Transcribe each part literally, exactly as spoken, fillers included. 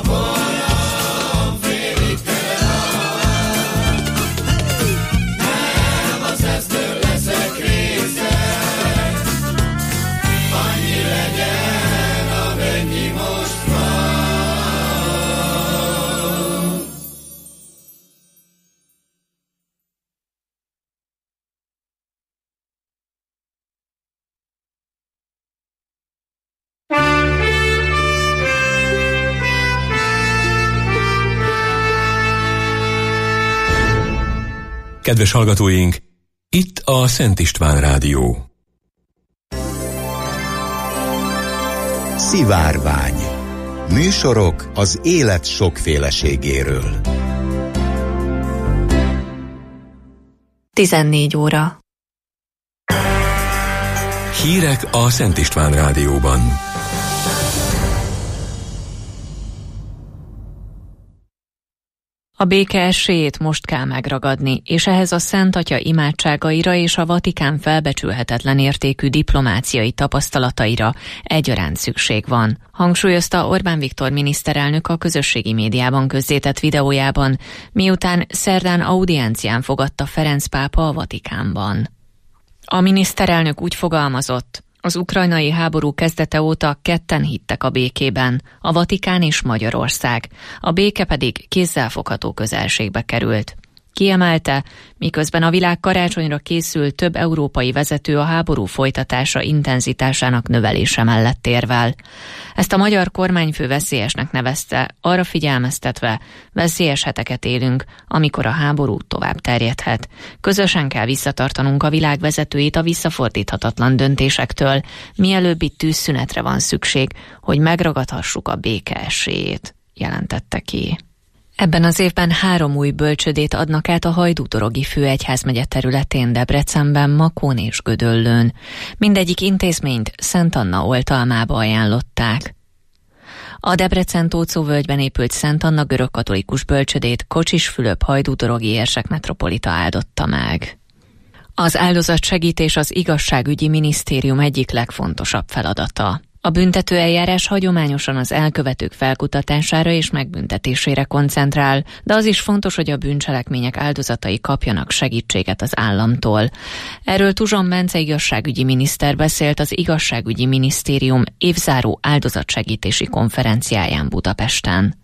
Kedves hallgatóink, itt a Szent István Rádió. Szivárvány. Műsorok az élet sokféleségéről. tizennégy óra. Hírek a Szent István Rádióban. A béke esélyét most kell megragadni, és ehhez a Szent Atya imádságaira és a Vatikán felbecsülhetetlen értékű diplomáciai tapasztalataira egyaránt szükség van, hangsúlyozta Orbán Viktor miniszterelnök a közösségi médiában közzétett videójában, miután szerdán audiencián fogadta Ferenc pápa a Vatikánban. A miniszterelnök úgy fogalmazott: az ukrajnai háború kezdete óta ketten hittek a békében, a Vatikán és Magyarország, a béke pedig kézzelfogható közelségbe került. Kiemelte, miközben a világ karácsonyra készül, több európai vezető a háború folytatása intenzitásának növelése mellett érvel. Ezt a magyar kormányfő veszélyesnek nevezte, arra figyelmeztetve, veszélyes heteket élünk, amikor a háború tovább terjedhet. Közösen kell visszatartanunk a világ vezetőit a visszafordíthatatlan döntésektől, mielőbbi tűzszünetre van szükség, hogy megragadhassuk a béke esélyét, jelentette ki. Ebben az évben három új bölcsödét adnak át a Hajdútorogi főegyházmegye területén, Debrecenben, Makón és Gödöllőn. Mindegyik intézményt Szent Anna oltalmába ajánlották. A Debrecen-Tóczó-völgyben épült Szent Anna görögkatolikus bölcsödét Kocsis Fülöp hajdútorogi érsek metropolita áldotta meg. Az áldozatsegítés az igazságügyi minisztérium egyik legfontosabb feladata. A büntetőeljárás hagyományosan az elkövetők felkutatására és megbüntetésére koncentrál, de az is fontos, hogy a bűncselekmények áldozatai kapjanak segítséget az államtól. Erről Tuzson Bence igazságügyi miniszter beszélt az Igazságügyi Minisztérium évzáró áldozatsegítési konferenciáján Budapesten.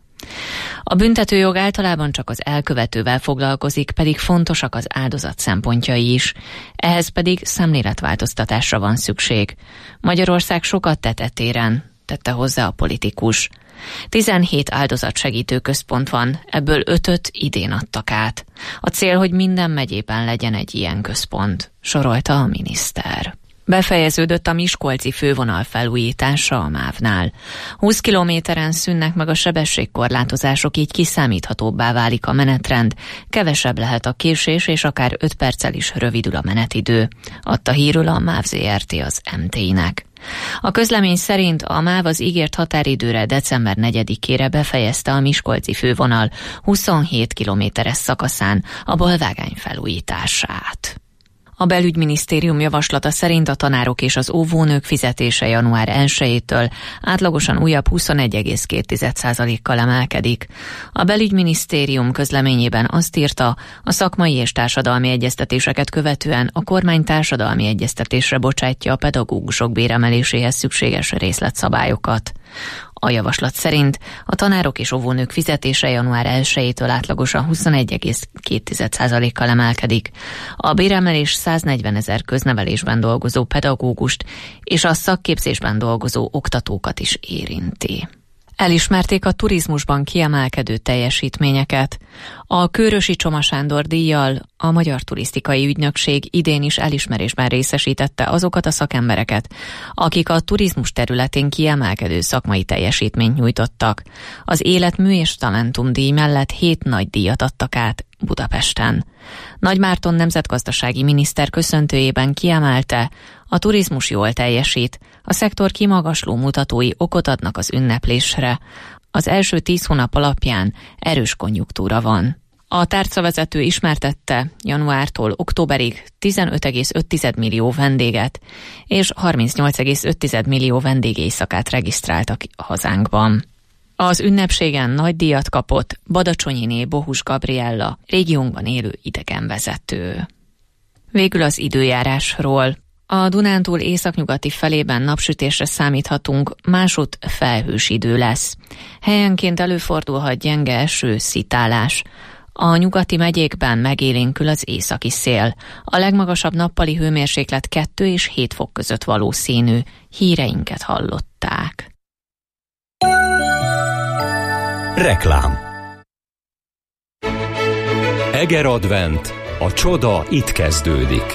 A büntetőjog általában csak az elkövetővel foglalkozik, pedig fontosak az áldozat szempontjai is. Ehhez pedig szemléletváltoztatásra van szükség. Magyarország sokat tett e téren, tette hozzá a politikus. tizenhét áldozatsegítő központ van, ebből ötöt idén adtak át. A cél, hogy minden megyében legyen egy ilyen központ, sorolta a miniszter. Befejeződött a miskolci fővonal felújítása a mávnál. húsz kilométeren szűnnek meg a sebességkorlátozások, így kiszámíthatóbbá válik a menetrend, kevesebb lehet a késés, és akár öt perccel is rövidül a menetidő, adta hírül a MÁV zé er té az em té i-nek. A közlemény szerint a MÁV az ígért határidőre december negyedikére befejezte a miskolci fővonal huszonhét kilométeres szakaszán a balvágány felújítását. A belügyminisztérium javaslata szerint a tanárok és az óvónők fizetése január elsejétől átlagosan újabb huszonegy egész két százalékkal emelkedik. A belügyminisztérium közleményében azt írta, a szakmai és társadalmi egyeztetéseket követően a kormány társadalmi egyeztetésre bocsátja a pedagógusok béremeléséhez szükséges részletszabályokat. A javaslat szerint a tanárok és óvónők fizetése január elsejétől átlagosan huszonegy egész két százalékkal emelkedik. A béremelés száznegyvenezer köznevelésben dolgozó pedagógust és a szakképzésben dolgozó oktatókat is érinti. Elismerték a turizmusban kiemelkedő teljesítményeket. A Kőrösi Csoma Sándor díjjal a Magyar Turisztikai Ügynökség idén is elismerésben részesítette azokat a szakembereket, akik a turizmus területén kiemelkedő szakmai teljesítményt nyújtottak. Az Életmű és Talentum díj mellett hét nagy díjat adtak át Budapesten. Nagy Márton nemzetgazdasági miniszter köszöntőjében kiemelte, a turizmus jól teljesít, a szektor kimagasló mutatói okot adnak az ünneplésre. Az első tíz hónap alapján erős konjunktúra van. A tárcavezető ismertette, januártól októberig tizenöt egész öt millió vendéget és harmincnyolc egész öt millió vendégéjszakát regisztráltak a hazánkban. Az ünnepségen nagy díjat kapott Badacsonyiné Bohus Gabriella, régiónkban élő idegenvezető. Végül az időjárásról. A Dunántúl északnyugati felében napsütésre számíthatunk, másút felhős idő lesz. Helyenként előfordulhat gyenge eső, szitálás. A nyugati megyékben megélénkül az északi szél. A legmagasabb nappali hőmérséklet kettő és hét fok között valószínű. Híreinket hallották. Reklám. Eger Advent. A csoda itt kezdődik.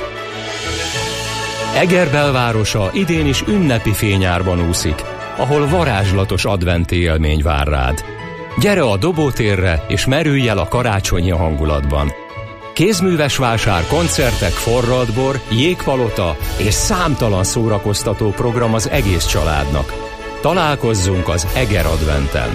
Eger belvárosa idén is ünnepi fényárban úszik, ahol varázslatos adventi élmény vár rád. Gyere a Dobótérre, és merülj el a karácsonyi hangulatban. Kézműves vásár, koncertek, forradbor, jégpalota és számtalan szórakoztató program az egész családnak. Találkozzunk az Eger Adventen!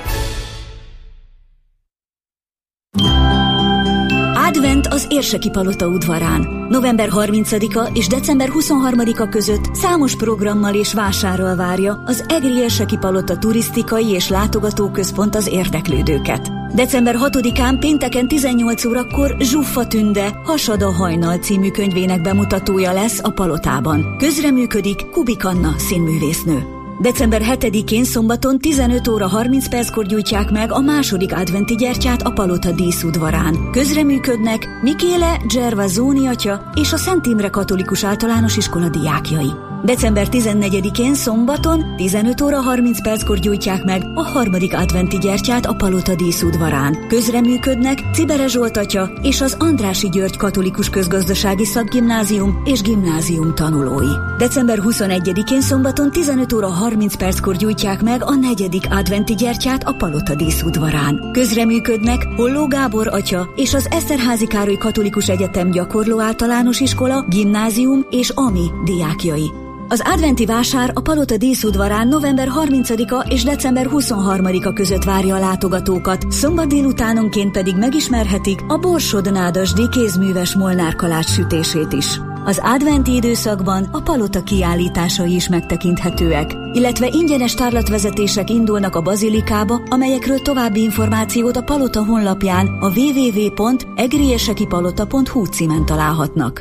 Advent az Érseki Palota udvarán. november harmincadika és december huszonharmadika között számos programmal és vásárral várja az Egri Érseki Palota turisztikai és látogatóközpont az érdeklődőket. december hatodikán pénteken tizennyolc órakor Zsuffa Tünde Hasad a hajnal című könyvének bemutatója lesz a palotában. Közreműködik Kubik Anna színművésznő. december hetedikén szombaton tizenöt óra harminc perckor gyújtják meg a második adventi gyertyát a palota díszudvarán. Közreműködnek Mikéle Gervasoni atya és a Szent Imre Katolikus Általános Iskola diákjai. december tizennegyedikén szombaton tizenöt óra harminc perckor gyújtják meg a harmadik adventi gyertyát a palota díszudvarán. Közreműködnek Cibere Zsolt atya és az Andrássy György Katolikus Közgazdasági Szakgimnázium és gimnázium tanulói. december huszonegyedikén szombaton tizenöt óra harminc perckor gyújtják meg a negyedik adventi gyertyát a palota díszudvarán. Közreműködnek Holló Gábor atya és az Eszterházy Károly Katolikus Egyetem Gyakorló Általános Iskola, gimnázium és ami diákjai. Az adventi vásár a palota díszudvarán november harmincadika és december huszonharmadika között várja a látogatókat, szombat délutánonként pedig megismerhetik a Borsod-Nádasdy kézműves molnárkalács sütését is. Az adventi időszakban a palota kiállításai is megtekinthetőek, illetve ingyenes tárlatvezetések indulnak a bazilikába, amelyekről további információt a palota honlapján a double-u double-u double-u pont egriesekipalota pont hu címen találhatnak.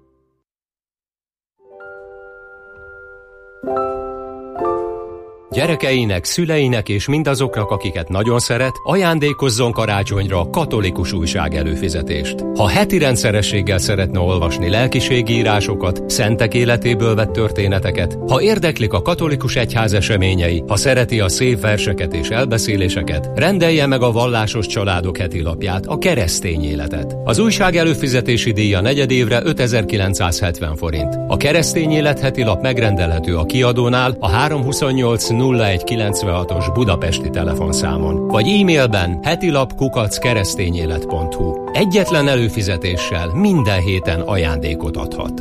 Gyerekeinek, szüleinek és mindazoknak, akiket nagyon szeret, ajándékozzon karácsonyra katolikus újság előfizetést. Ha heti rendszerességgel szeretne olvasni lelkiségi írásokat, szentek életéből vett történeteket, ha érdeklik a katolikus egyház eseményei, ha szereti a szép verseket és elbeszéléseket, rendelje meg a Vallásos Családok heti lapját, a Keresztény Életet. Az újság előfizetési díja negyedévre ötezer-kilencszázhetven forint. A Keresztény Élet heti lap megrendelhető a kiadónál a három huszonnyolc nulla egy kilencvenhatos budapesti telefonszámon, vagy e-mailben hetilap kukac keresztényélet pont hu. Egyetlen előfizetéssel minden héten ajándékot adhat.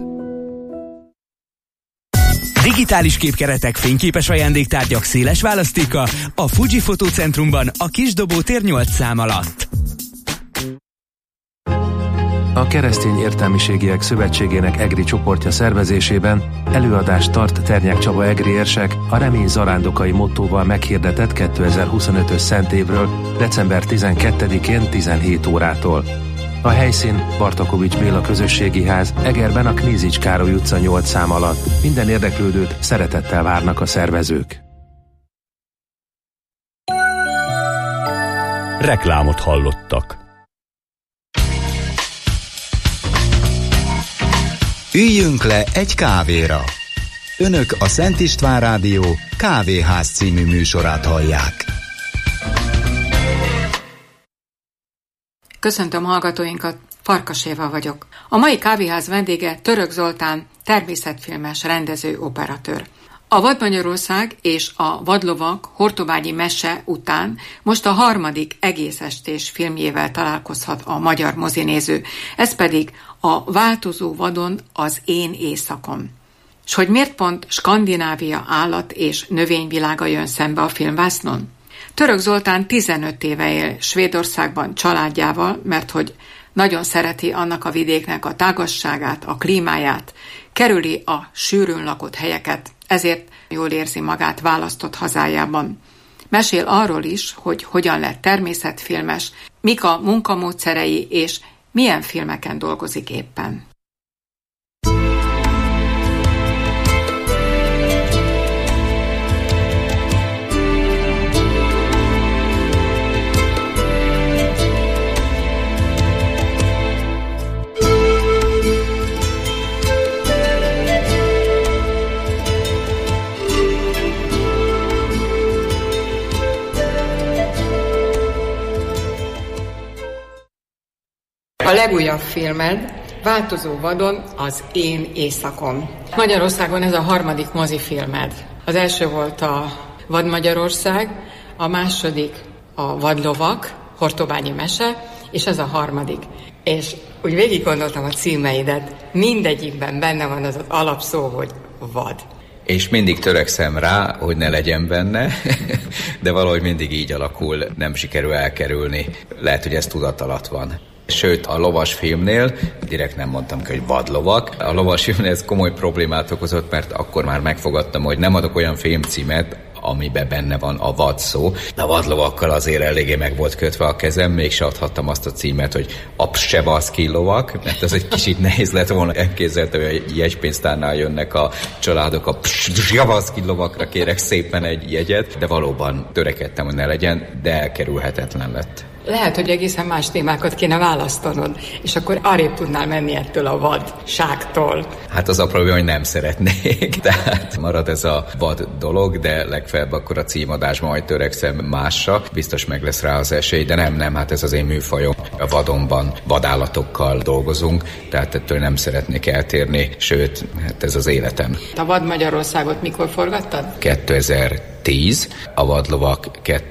Digitális képkeretek, fényképes ajándéktárgyak széles választéka a Fuji Fotócentrumban a Kisdobó tér nyolc szám alatt. A Keresztény Értelmiségiek Szövetségének egri csoportja szervezésében előadást tart Ternyák Csaba egri érsek a Remény zarándokai mottóval meghirdetett kétezer-huszonötös szentévről december tizenkettedikén tizenhét órától. A helyszín Bartakovics Béla Közösségi Ház, Egerben a Knízics Károly utca nyolc szám alatt. Minden érdeklődőt szeretettel várnak a szervezők. Reklámot hallottak. Üljünk le egy kávéra. Önök a Szent István Rádió Kávéház című műsorát hallják. Köszöntöm hallgatóinkat, Farkas Éva vagyok. A mai kávéház vendége Török Zoltán, természetfilmes rendező, operatőr. A Vadmagyarország és a Vadlovak hortobágyi mese után most a harmadik egész estés filmjével találkozhat a magyar mozinéző, ez pedig a Változó vadon az én éjszakon. S hogy miért pont Skandinávia állat- és növényvilága jön szembe a filmvásznon? Török Zoltán tizenöt éve él Svédországban családjával, mert hogy nagyon szereti annak a vidéknek a tágasságát, a klímáját, kerüli a sűrűn lakott helyeket, ezért jól érzi magát választott hazájában. Mesél arról is, hogy hogyan lett természetfilmes, mik a munkamódszerei és milyen filmeken dolgozik éppen. A legújabb filmed Változó vadon, az én éjszakom. Magyarországon ez a harmadik mozifilmed. Az első volt a Vad Magyarország, a második a Vadlovak, Hortobányi mese, és ez a harmadik. És úgy végig gondoltam a címeidet, mindegyikben benne van az az alapszó, hogy vad. És mindig törekszem rá, hogy ne legyen benne, de valahogy mindig így alakul, nem sikerül elkerülni. Lehet, hogy ez tudat alatt van. Sőt, a lovas filmnél, direkt nem mondtam ki, hogy vadlovak, a lovas filmnél ez komoly problémát okozott, mert akkor már megfogadtam, hogy nem adok olyan filmcímet, amiben benne van a vad szó. De a vadlovakkal azért eléggé meg volt kötve a kezem, mégse adhattam azt a címet, hogy a Psevaszki lovak, mert az egy kicsit nehéz lett volna. Elképzeltem, hogy egy jegypénztárnál jönnek a családok, a Psevaszki lovakra kérek szépen egy jegyet, de valóban törekedtem, hogy ne legyen, de elkerülhetetlen lett. Lehet, hogy egészen más témákat kéne választanod, és akkor arrébb tudnál menni ettől a vadságtól. Hát az a probléma, hogy nem szeretnék. Tehát marad ez a vad dolog, de legfeljebb akkor a címadásban majd törekszem másra. Biztos meg lesz rá az esély, de nem, nem, hát ez az én műfajom. A vadonban vadállatokkal dolgozunk, tehát ettől nem szeretnék eltérni, sőt, hát ez az életem. A Vad Magyarországot mikor forgattad? kétezer-tíz, a Vadlovak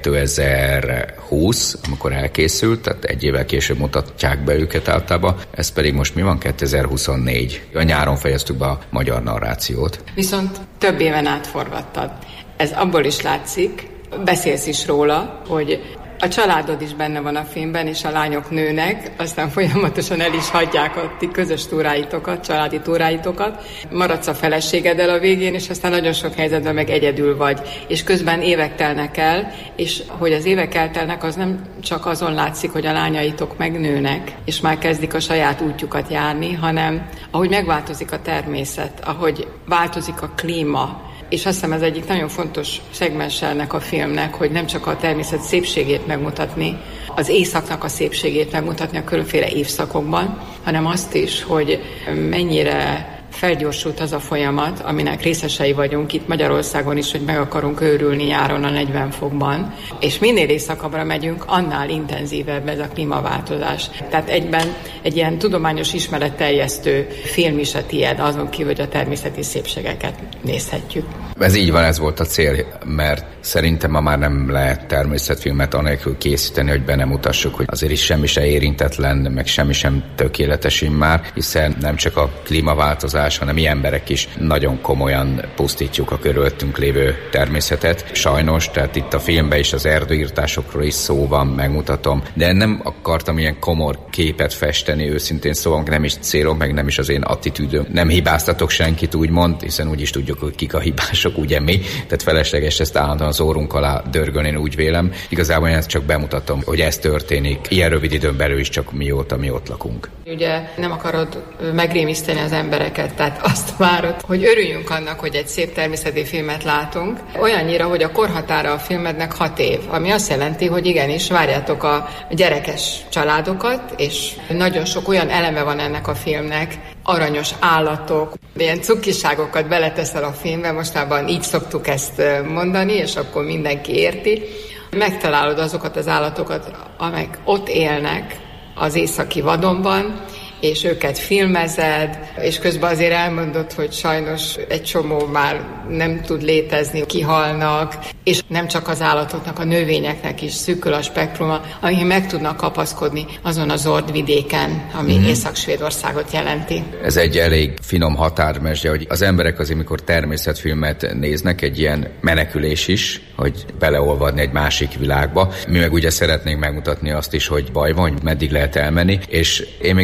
kétezer-húsz, amikor elkészült, tehát egy évvel később mutatják be őket általában, ez pedig most mi van? kétezer-huszonnégy. A nyáron fejeztük be a magyar narrációt. Viszont több éven át forgattad. Ez abból is látszik, beszélsz is róla, hogy a családod is benne van a filmben, és a lányok nőnek, aztán folyamatosan el is hagyják a ti közös túráitokat, családi túráitokat. Maradsz a feleségeddel a végén, és aztán nagyon sok helyzetben meg egyedül vagy. És közben évek telnek el, és hogy az évek eltelnek, az nem csak azon látszik, hogy a lányaitok megnőnek, és már kezdik a saját útjukat járni, hanem ahogy megváltozik a természet, ahogy változik a klíma. És azt hiszem, ez egyik nagyon fontos szegmense ennek a filmnek, hogy nem csak a természet szépségét megmutatni, az éjszaknak a szépségét megmutatni a különféle évszakokban, hanem azt is, hogy mennyire felgyorsult az a folyamat, aminek részesei vagyunk itt Magyarországon is, hogy meg akarunk őrülni nyáron a negyven fokban, és minél éjszakabbra megyünk, annál intenzívebb ez a klímaváltozás. Tehát egyben egy ilyen tudományos ismeretterjesztő film is a tiéd, azon kívül, hogy a természeti szépségeket nézhetjük. Ez így van, ez volt a cél, mert szerintem ma már nem lehet természetfilmet anélkül készíteni, hogy be nem mutassuk, hogy azért is semmi se érintetlen, meg semmi sem tökéletes immár, hiszen nem csak a klímaváltozás, hanem mi emberek is nagyon komolyan pusztítjuk a körülöttünk lévő természetet. Sajnos, tehát itt a filmben is az erdőírtásokról is szó van, megmutatom, de nem akartam ilyen komor képet festeni, őszintén szóval nem is célom, meg nem is az én attitűdöm. Nem hibáztatok senkit, úgymond, hiszen úgy is tudjuk, hogy kik a hibások, ugye mi, tehát felesleges ezt állandóan az órunk alá dörgölni, én úgy vélem. Igazából én ezt csak bemutatom, hogy ez történik ilyen rövid időn belül is, csak mióta mi ott lakunk. Ugye nem akarod megrémiszteni az embereket, tehát azt várod, hogy örüljünk annak, hogy egy szép természeti filmet látunk. Olyannyira, hogy a korhatára a filmednek hat év, ami azt jelenti, hogy igenis várjátok a gyerekes családokat, és nagyon sok olyan eleme van ennek a filmnek, aranyos állatok, ilyen cukiságokat beleteszel a filmbe, mostában így szoktuk ezt mondani, és akkor mindenki érti. Megtalálod azokat az állatokat, amelyek ott élnek az északi vadonban, és őket filmezed, és közben azért elmondod, hogy sajnos egy csomó már nem tud létezni, kihalnak, és nem csak az állatoknak, a növényeknek is szűkül a spektruma, ami meg tudnak kapaszkodni azon az ordvidéken, ami mm-hmm. Észak-Svédországot jelenti. Ez egy elég finom határmesdje, hogy az emberek azért, amikor természetfilmet néznek, egy ilyen menekülés is, hogy beleolvadni egy másik világba. Mi meg ugye szeretnénk megmutatni azt is, hogy baj van, hogy meddig lehet elmenni, és én még a hat éves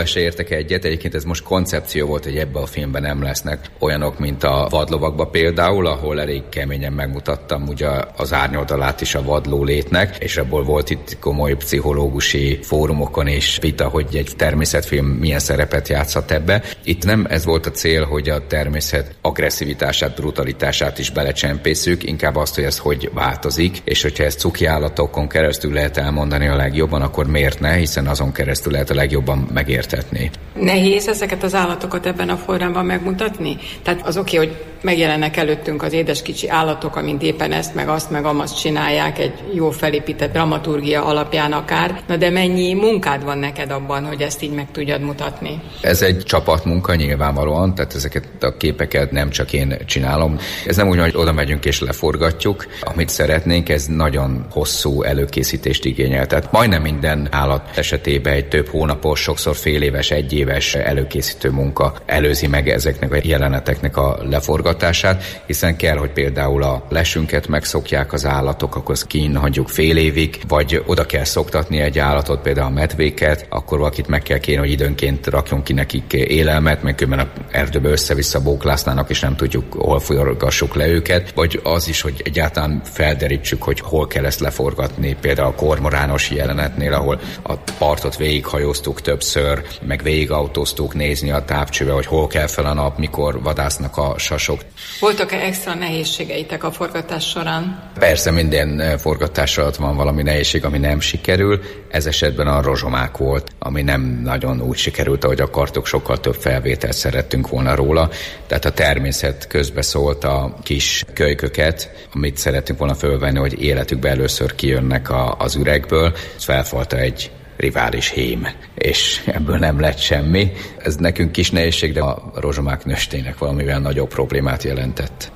se értek egyet, egyébként ez most koncepció volt, hogy ebben a filmben nem lesznek olyanok, mint a vadlovakban például, ahol elég keményen megmutattam ugye az árnyoldalát is a vadló létnek, és abból volt itt komoly pszichológusi fórumokon is vita, hogy egy természetfilm milyen szerepet játszhat ebbe. Itt nem ez volt a cél, hogy a természet agresszivitását, brutalitását is belecsempészük, inkább azt, hogy ez hogy változik, és hogyha ezt cuki állatokon keresztül lehet elmondani a legjobban, akkor miért ne, hiszen azon keresztül lehet a legjobban megértetni. Nehéz ezeket az állatokat ebben a formában megmutatni? Tehát az oké, okay, hogy megjelennek előttünk az édes kicsi állatok, amint éppen ezt, meg azt, meg amazt csinálják egy jó felépített dramaturgia alapján akár, na de mennyi munkád van neked abban, hogy ezt így meg tudjad mutatni? Ez egy csapatmunka nyilvánvalóan, tehát ezeket a képeket nem csak én csinálom. Ez nem úgy, hogy oda megyünk és leforgatjuk, amit szeretnénk, ez nagyon hosszú előkészítést igényel. Tehát majdnem minden állat esetében egy több hónapos, sokszor fél éves, egy éves előkészítő munka előzi meg ezeknek a jeleneteknek a leforgatását, hiszen kell, hogy például a lesünket megszokják az állatok, akkor azt kín hagyjuk fél évig, vagy oda kell szoktatni egy állatot, például a medvéket, akkor valakit meg kell kérni, hogy időnként rakjon ki nekik élelmet, meg különben a erdőbe össze-vissza bóklásznának, és nem tudjuk, hol forgassuk le őket, vagy az is, hogy egyáltalán felderítsük, hogy hol kell ezt leforgatni, például a kormorános jelenetnél, ahol a partot végighajóztuk többször, meg végigautóztuk nézni a távcsőbe, hogy hol kell fel a nap, mikor vadásznak a sasok. Voltak-e extra nehézségeitek a forgatás során? Persze minden forgatás alatt van valami nehézség, ami nem sikerül. Ez esetben a rozsomák volt, ami nem nagyon úgy sikerült, ahogy akartok, sokkal több felvételt szerettünk volna róla. Tehát a természet közbeszólt a kis kölyköket, amit szerettünk volna fölvenni, hogy életükben először kijönnek a, az üregből. Ez felfalta egy rivális hím, és ebből nem lett semmi. Ez nekünk kis nehézség, de a rozsomák nőstének valamivel nagyobb problémát jelentett.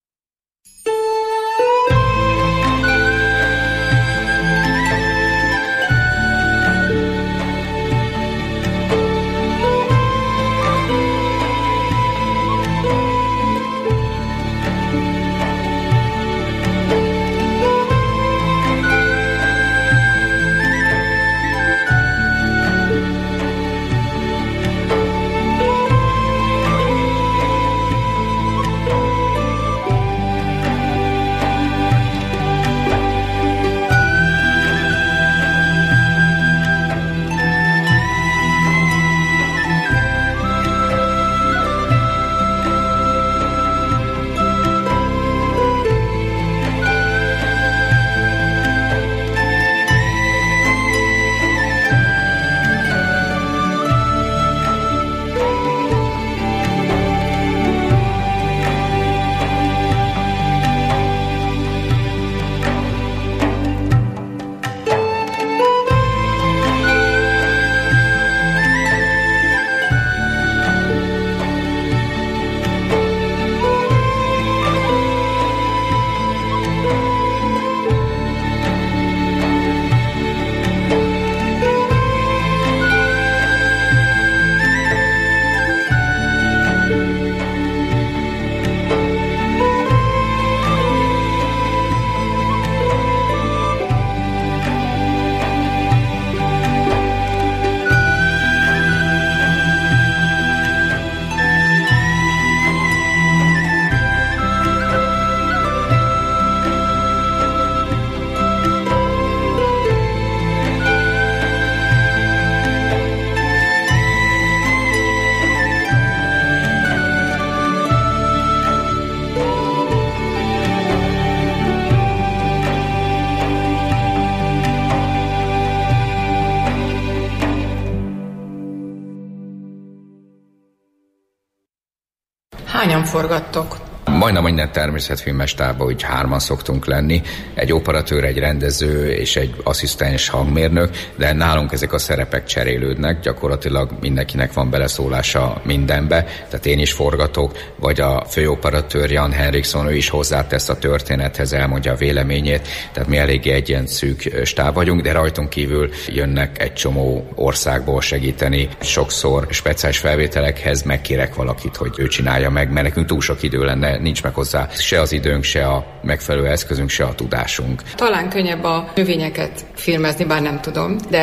Hányan forgattok? Majdnem minden természetfilmes tábban úgy hárman szoktunk lenni, egy operatőr, egy rendező és egy asszisztens hangmérnök, de nálunk ezek a szerepek cserélődnek, gyakorlatilag mindenkinek van beleszólása mindenbe, tehát én is forgatok, vagy a főoperatőr Jan Henriksson, ő is hozzátesz a történethez, elmondja a véleményét, tehát mi eléggé egy ilyen szűk stáb vagyunk, de rajtunk kívül jönnek egy csomó országból segíteni, sokszor speciális felvételekhez megkérek valakit, hogy ő csinálja meg, mert nekünk túl sok idő lenne, nincs meg hozzá se az időnk, se a megfelelő eszközünk, se a tudásunk. Talán könnyebb a növényeket filmezni, bár nem tudom, de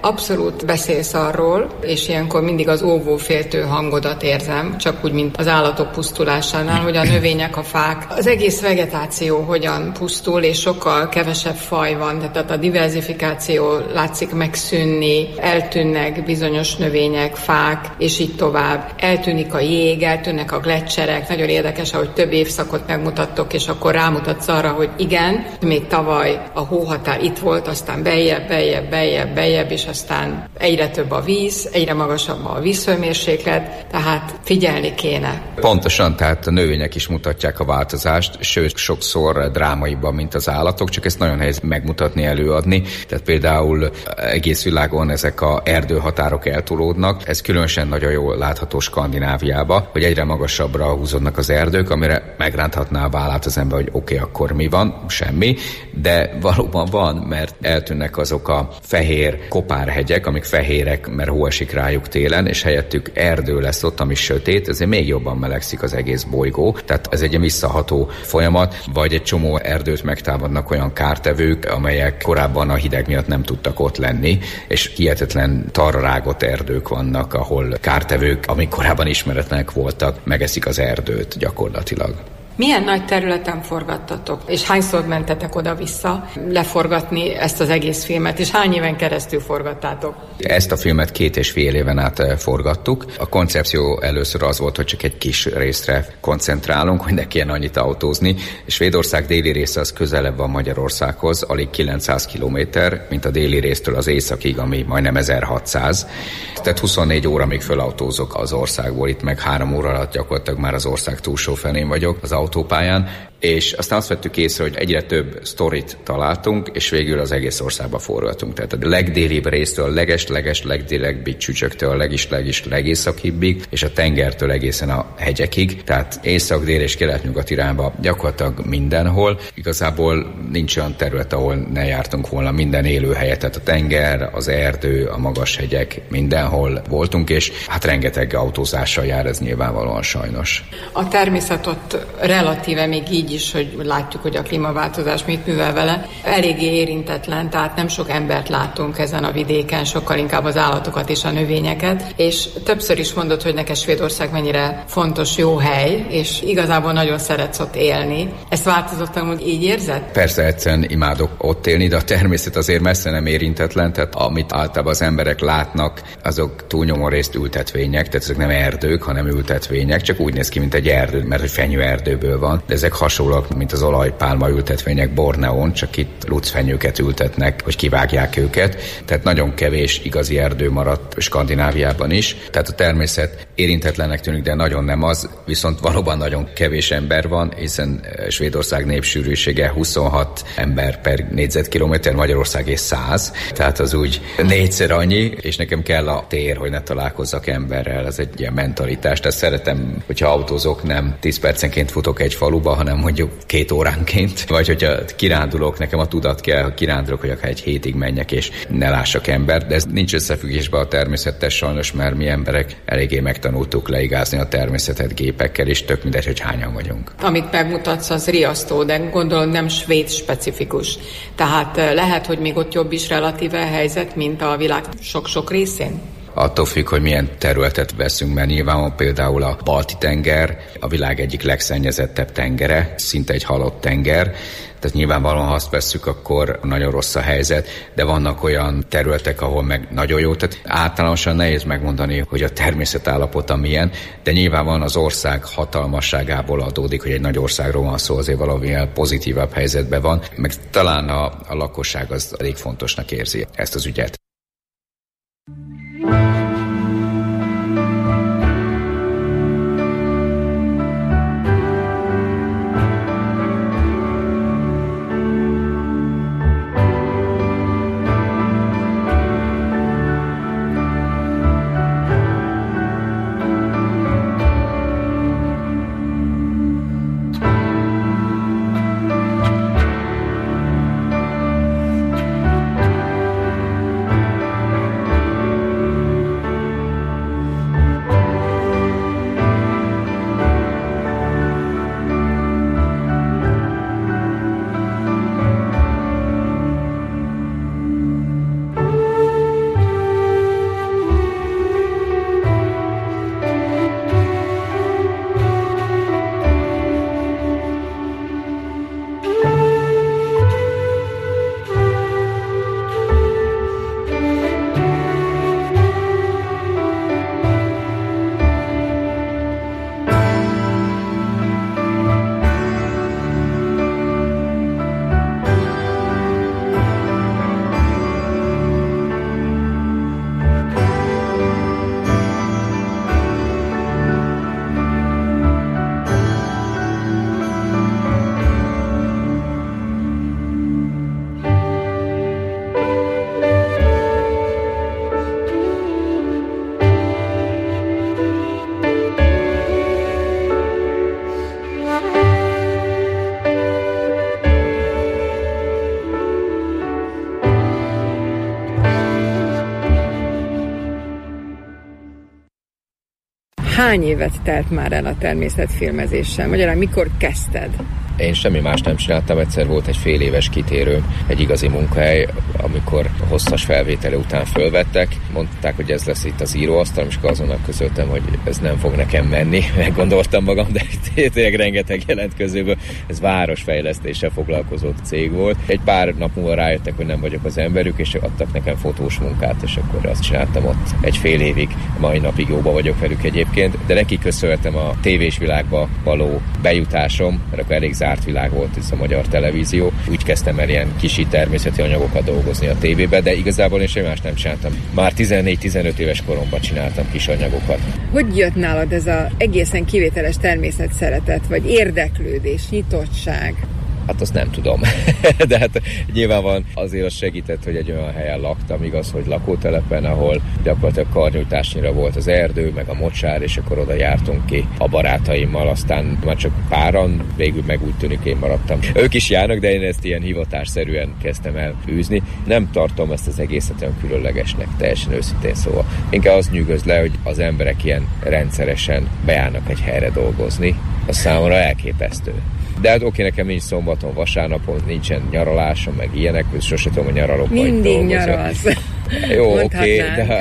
abszolút beszélsz arról, és ilyenkor mindig az óvóféltő hangodat érzem, csak úgy, mint az állatok pusztulásánál, hogy a növények, a fák, az egész vegetáció hogyan pusztul, és sokkal kevesebb faj van, tehát a diverzifikáció látszik megszűnni, eltűnnek bizonyos növények, fák, és így tovább. Eltűnik a jég, eltűnnek a gleccserek, nagyon érdekes, ahogy több évszakot megmutattok, és akkor rámutatsz arra, hogy igen, még tavaly a hóhatár itt volt, aztán beljebb, beljebb, beljebb, beljebb, és aztán egyre több a víz, egyre magasabb a vízhőmérséklet, tehát figyelni kéne. Pontosan, tehát a növények is mutatják a változást, sőt, sokszor drámaiban, mint az állatok, csak ezt nagyon nehéz megmutatni, előadni. Tehát például egész világon ezek a erdőhatárok eltolódnak, ez különösen nagyon jól látható Skandináviába, hogy egyre magasabbra húzódnak az erdők, amire megránthatná a vállát az ember, hogy oké, okay, akkor mi van? Semmi, de valóban van, mert eltűnnek azok a fehér kopárhegyek, amik fehérek, mert hó esik rájuk télen, és helyettük erdő lesz ott, ami sötét, ezért még jobban melegszik az egész bolygó. Tehát ez egy visszaható folyamat, vagy egy csomó erdőt megtámadnak olyan kártevők, amelyek korábban a hideg miatt nem tudtak ott lenni, és hihetetlen tarrágott erdők vannak, ahol kártevők, amik korábban ismeretlenek voltak, megeszik az erdőt gyakorlatilag. Milyen nagy területen forgattatok, és hányszor mentetek oda-vissza leforgatni ezt az egész filmet, és hány éven keresztül forgattátok? Ezt a filmet két és fél éven át forgattuk. A koncepció először az volt, hogy csak egy kis részre koncentrálunk, hogy ne kelljen annyit autózni. Svédország déli része az közelebb van Magyarországhoz, alig kilencszáz kilométer, mint a déli résztől az északig, ami majdnem ezerhatszáz. Tehát huszonnégy óra még fölautózok az országból, itt meg három óra alatt gyakorlatilag már az ország túlsó felén vagyok, az autópályán, és aztán azt vettük észre, hogy egyre több sztorit találtunk, és végül az egész országba forgatunk. Tehát a legdélibb résztől, a leges-leges legdélebbi csücsöktől, a legis-legis legészakibbig, és a tengertől egészen a hegyekig, tehát észak, dél és kelet-nyugat irányba gyakorlatilag mindenhol. Igazából nincs olyan terület, ahol ne jártunk volna, minden élőhelye, tehát a tenger, az erdő, a magas hegyek, mindenhol voltunk, és hát rengeteg autózással jár ez nyilvánvalóan sajnos. A természet ott relatíve még így is, hogy látjuk, hogy a klímaváltozás mit művel vele, eléggé érintetlen, tehát nem sok embert látunk ezen a vidéken, sokkal inkább az állatokat és a növényeket, és többször is mondod, hogy neked Svédország mennyire fontos, jó hely, és igazából nagyon szeretsz ott élni. Ezt változottan, hogy így érzed? Persze, egyszerűen imádok ott élni, de a természet azért messze nem érintetlen, tehát amit általában az emberek látnak, azok túlnyomó részt ültetvények, tehát ezek nem erdők, hanem ültetvények, csak úgy néz ki, mint egy erdő, mert hogy fenyőerdőből van, de ezek hasonlóak, mint az olajpálma ültetvények Borneón, csak itt lucfenyőket ültetnek, hogy kivágják őket. Tehát nagyon kevés igazi erdő maradt Skandináviában is. Tehát a természet érintetlennek tűnik, de nagyon nem az, viszont valóban nagyon kevés ember van, hiszen Svédország népsűrűsége huszonhat ember per négyzetkilométer, Magyarország és száz, tehát az úgy négyszer annyi, és nekem kell a tér, hogy ne találkozzak emberrel, ez egy ilyen mentalitás. Tehát szeretem, hogyha autózok, nem tíz percenként futok egy faluba, hanem mondjuk két óránként, vagy hogyha kirándulok, nekem a tudat kell, hogy kirándulok, hogy akár egy hétig menjek, és ne lássak embert, de ez nincs összefüggésben a természettel sajnos, mert mi emberek eléggé megtanultuk leigázni a természetet gépekkel, és tök mindegy, hogy hányan vagyunk. Amit megmutatsz, az riasztó, de gondolom nem svéd specifikus. Tehát lehet, hogy még ott jobb is relatíve a helyzet, mint a világ sok-sok részén? Attól függ, hogy milyen területet veszünk, mert nyilván van például a Balti-tenger, a világ egyik legszennyezettebb tengere, szinte egy halott tenger, tehát nyilvánvalóan, ha azt vesszük, akkor nagyon rossz a helyzet, de vannak olyan területek, ahol meg nagyon jó, tehát általánosan nehéz megmondani, hogy a természet állapota milyen, de nyilvánvalóan az ország hatalmasságából adódik, hogy egy nagy országról van szó, azért valamilyen pozitívabb helyzetben van, meg talán a, a lakosság az elég fontosnak érzi ezt az ügyet. Hány évet telt már el a természetfilmezéssel? Magyarán mikor kezdted? Én semmi más nem csináltam, egyszer volt egy fél éves kitérő, egy igazi munkahely, amikor hosszas felvétele után fölvettek. Mondták, hogy ez lesz itt az íróasztal, és akkor azonnal közöltem, hogy ez nem fog nekem menni. Meggondoltam magam, de tényleg rengeteg jelentkezőből. Ez városfejlesztéssel foglalkozó cég volt. Egy pár nap múlva rájöttek, hogy nem vagyok az emberük, és adtak nekem fotós munkát, és akkor azt csináltam ott egy fél évig. Mai napig jóba vagyok velük egyébként, de neki köszönhetem a tévés világba való bejutásom, mert akkor elég zárt világ volt ez a magyar televízió. Úgy kezdtem el ilyen kisi természeti anyagokat dolgozni a tévébe, de igazából én semmi más nem csináltam. Már tizennégy-tizenöt éves koromban csináltam kis anyagokat. Hogy jött nálad ez az egészen kivételes természet szeretet, vagy érdeklődés, nyitottság? Hát azt nem tudom. De hát nyilvánvalóan azért az segített, hogy egy olyan helyen laktam, igaz, hogy lakótelepen, ahol gyakorlatilag karnyújtásnyira volt az erdő, meg a mocsár, és akkor oda jártunk ki a barátaimmal, aztán már csak páran, végül meg úgy tűnik, én maradtam. Ők is járnak, de én ezt ilyen hivatásszerűen kezdtem el űzni. Nem tartom ezt az egészet olyan különlegesnek, teljesen őszintén szóval. Inkább az nyűgöz le, hogy az emberek ilyen rendszeresen bejárnak egy helyre dolgozni. Az számomra elképesztő. De hát oké, nekem nincs szombaton, vasárnapon, nincsen nyaralásom, meg ilyenek, sose tudom, hogy nyaralok, vagy mindig dolgozok. nyaralsz. Jó, oké, de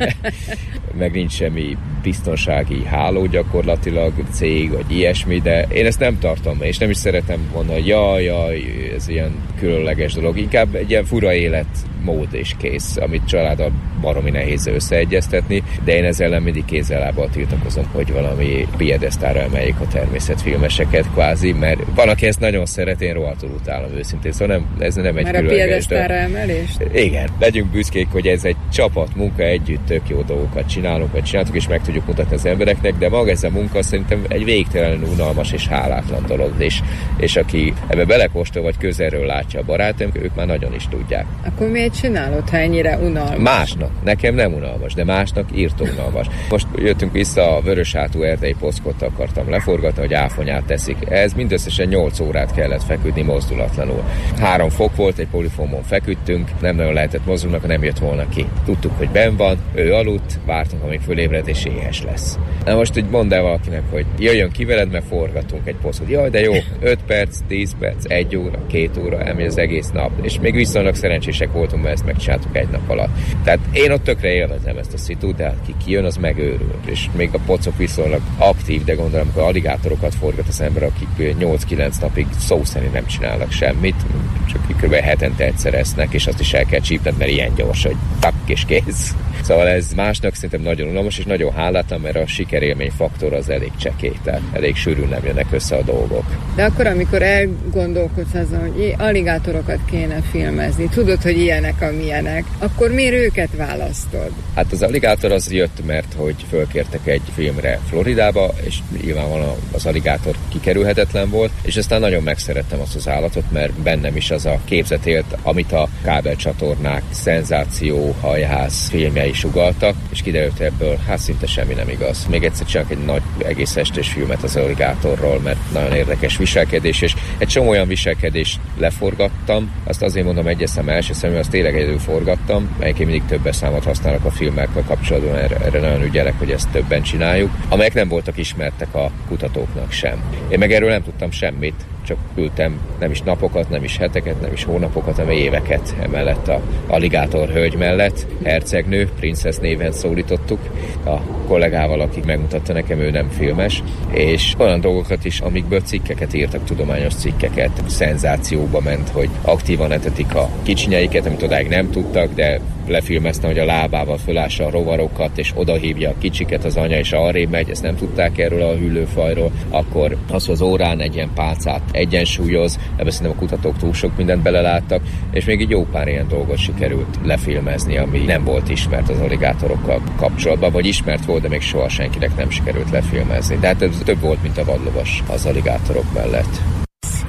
meg nincs semmi biztonsági háló gyakorlatilag, cég, vagy ilyesmi, de én ezt nem tartom, és nem is szeretem mondani, hogy jaj, jaj, ez ilyen különleges dolog. Inkább egy ilyen fura életmód és kész, amit családdal baromi nehéz összeegyeztetni, de én ezzel nem mindig kézzel-lábbal tiltakozom, hogy valami piedesztára emeljék a természetfilmeseket kvázi, mert van, aki ezt nagyon szeret, én rohadtul utálom őszintén, szóval nem, ez nem egy már különleges. Már a piedesztára emelés? Igen, legyünk büszkék, hogy ez egy csapat munka, együtt tök jó dolgokat csinálunk, vagy csináltuk, és meg tudjuk mutatni az embereknek, de maga ez a munka szerintem egy végtelenül unalmas és hálátlan dolog, és, és aki ebbe belekóstol, vagy közelről látja a barátom, ők már nagyon is tudják. Akkor miért csinálod, ha ennyire unalmas? Másnak, nekem nem unalmas, de másnak írtó unalmas. Most jöttünk vissza, a vöröshátú erdei poszkot akartam leforgatni, hogy áfonyát teszik. Ez mindösszesen nyolc órát kellett feküdni mozdulatlanul. Három fok volt, egy polifómon feküdtünk, nem nagyon lehetett mozdulni, ha nem jött volna ki. Tudtuk, hogy benn van, ő aludt, vártunk, amíg fölébred, és éhes lesz. Na most úgy mondd el valakinek, hogy jöjjön ki veled, mert forgatunk egy posztot. Jaj, de jó, öt perc, tíz perc, egy óra, két óra, elmegy az egész nap. És még viszonylag szerencsések voltunk, mert ezt megcsináltuk egy nap alatt. Tehát én ott tökre élvezem ezt a szitút, de aki kijön, az megőrül. És még a pocok viszonylag aktív, de gondolom, hogy aligátorokat forgat az ember, akik nyolc-kilenc napig szó szerint nem csinálnak semmit, csak kb. Hetente egyszer esznek, és azt is el kell csípned, mert ilyen gyors, hogy tak és kész. Szóval ez másnak szerintem nagyon unalmas, és nagyon hálátlan, mert a sikerélmény faktor az elég csekély, tehát elég sűrűn nem jönnek össze a dolgok. De akkor, amikor elgondolkodsz azon, hogy alligátorokat kéne filmezni, tudod, hogy ilyenek, amilyenek, akkor miért őket választod? Hát az alligátor az jött, mert hogy fölkértek egy filmre Floridába, és nyilvánvalóan az alligátor kikerülhetetlen volt, és aztán nagyon megszerettem azt az állatot, mert bennem is az a képzet élt, amit a kábelcsatornák, szenzáció, hajház filmjei sugalltak, és kiderült ebből, hát szinte semmi nem igaz. Még egyszer csak egy nagy egész estés filmet az alligátorról, mert nagyon érdekes viselkedés, és egy csomó olyan viselkedést leforgattam, azt azért mondom egyes szem első szemű, azt tényleg egyedül forgattam, melyik én mindig több számot használok a filmekkel kapcsolatban, erre, erre nagyon ügyelek, hogy ezt többen csináljuk, amelyek nem voltak ismertek a kutatóknak sem. Én meg erről nem tudtam semmit, csak ültem nem is napokat, nem is heteket, nem is hónapokat, hanem éveket emellett a alligátor hölgy mellett. Hercegnő, princesz néven szólítottuk a kollégával, aki megmutatta nekem, ő nem filmes, és olyan dolgokat is, amikből cikkeket írtak, tudományos cikkeket, szenzációba ment, hogy aktívan etetik a kicsinyeiket, amit odáig nem tudtak, de lefilmeztem, hogy a lábával fölássa a rovarokat, és odahívja a kicsiket az anya, és arrébb megy, ezt nem tudták erről a hüllőfajról, akkor az, hogy az órán egy ilyen pálcát egyensúlyoz, ebben szerintem a kutatók túl sok mindent beleláttak, és még egy jó pár ilyen dolgot sikerült lefilmezni, ami nem volt ismert az alligátorokkal kapcsolatban, vagy ismert volt, de még soha senkinek nem sikerült lefilmezni. De hát ez több volt, mint a vadlovas az alligátorok mellett.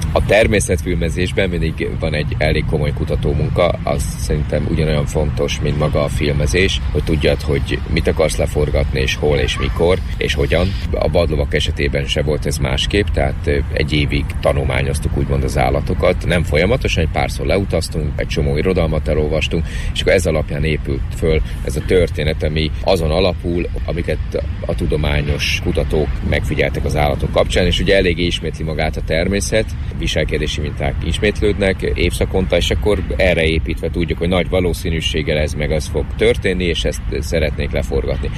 A természetfilmezésben mindig van egy elég komoly kutatómunka, az szerintem ugyanolyan fontos, mint maga a filmezés, hogy tudjad, hogy mit akarsz leforgatni, és hol, és mikor, és hogyan. A vadlovak esetében se volt ez másképp, tehát egy évig tanulmányoztuk úgymond az állatokat. Nem folyamatosan, egy párszor leutaztunk, egy csomó irodalmat elolvastunk, és akkor ez alapján épült föl ez a történet, ami azon alapul, amiket a tudományos kutatók megfigyeltek az állatok kapcsán, és ugye eléggé ismétli magát a természet, viselkedési minták ismétlődnek évszakonta, és akkor erre építve tudjuk, hogy nagy valószínűséggel ez meg az fog történni, és ezt szeretnék leforgatni.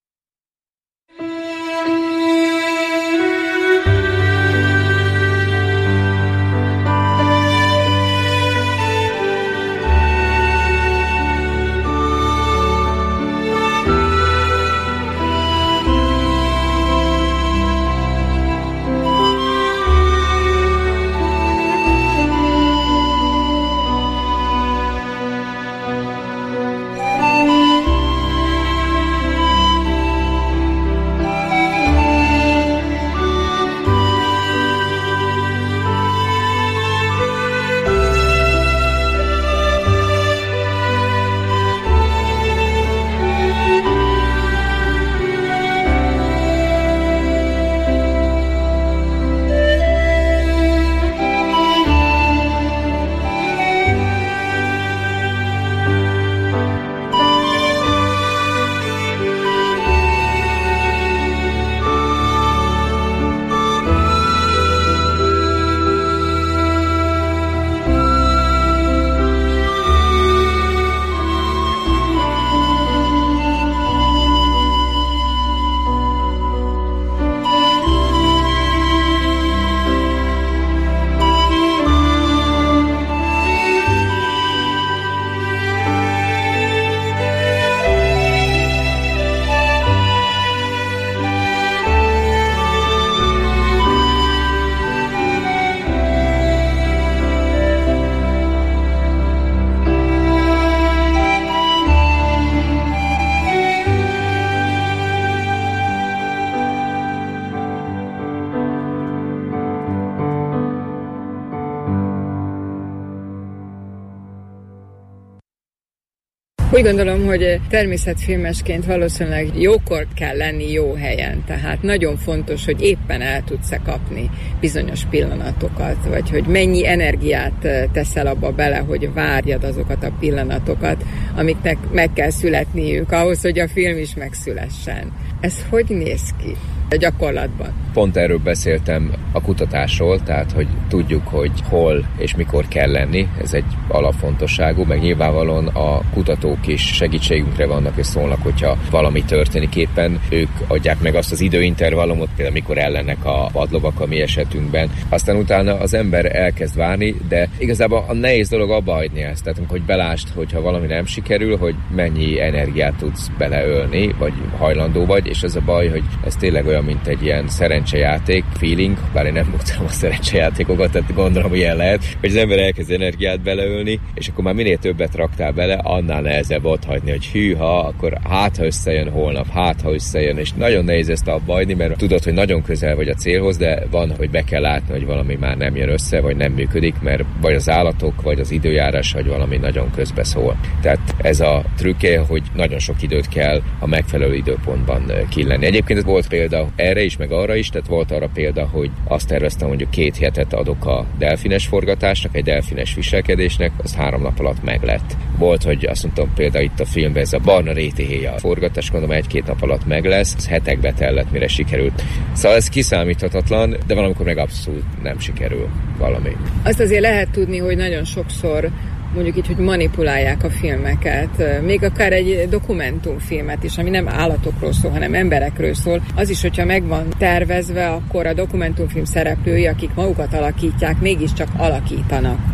Úgy gondolom, hogy természetfilmesként valószínűleg jókor kell lenni jó helyen, tehát nagyon fontos, hogy éppen el tudsz-e kapni bizonyos pillanatokat, vagy hogy mennyi energiát teszel abba bele, hogy várjad azokat a pillanatokat, amiknek meg kell születniük ahhoz, hogy a film is megszülessen. Ez hogy néz ki a gyakorlatban? Pont erről beszéltem a kutatásról, tehát hogy tudjuk, hogy hol és mikor kell lenni, ez egy alapfontosságú, meg nyilvánvalóan a kutatók is segítségünkre vannak és szólnak, hogyha valami történik éppen, ők adják meg azt az időintervallumot, például mikor ellennek a vadlovak a mi esetünkben. Aztán utána az ember elkezd várni, de igazából a nehéz dolog abba hagyni ezt, tehát hogy belásd, hogyha valami nem sikerül, hogy mennyi energiát tudsz beleölni, vagy hajlandó vagy, és ez a baj, hogy ez tényleg olyan, mint egy ilyen szerencsejáték, feeling, bár én nem utálom a szerencsejátékokat, tehát gondolom, hogy ilyen lehet, hogy az ember elkezd energiát beleölni, és akkor már minél többet raktál bele, annál nehezebb ott hagyni, hogy hűha, akkor hát ha összejön holnap, hát ha összejön, és nagyon nehéz ezt abba hagyni, mert tudod, hogy nagyon közel vagy a célhoz, de van, hogy be kell látni, hogy valami már nem jön össze, vagy nem működik, mert vagy az állatok, vagy az időjárás, vagy valami nagyon közbeszól. Tehát ez a trükkje, hogy nagyon sok időt kell a megfelelő időpontban killenni. Egyébként volt példa erre is, meg arra is, tehát volt arra példa, hogy azt terveztem, mondjuk két hetet adok a delfines forgatásnak, egy delfines viselkedésnek, az három nap alatt meglett. Volt, hogy azt mondtam, például itt a filmben ez a barna rétihéja forgatás, gondolom egy-két nap alatt meg lesz, ez hetekbe tellett, mire sikerült. Szóval ez kiszámíthatatlan, de valamikor meg abszolút nem sikerül valami. Azt azért lehet tudni, hogy nagyon sokszor mondjuk így, hogy manipulálják a filmeket, még akár egy dokumentumfilmet is, ami nem állatokról szól, hanem emberekről szól. Az is, hogyha meg van tervezve, akkor a dokumentumfilm szereplői, akik magukat alakítják, mégiscsak alakítanak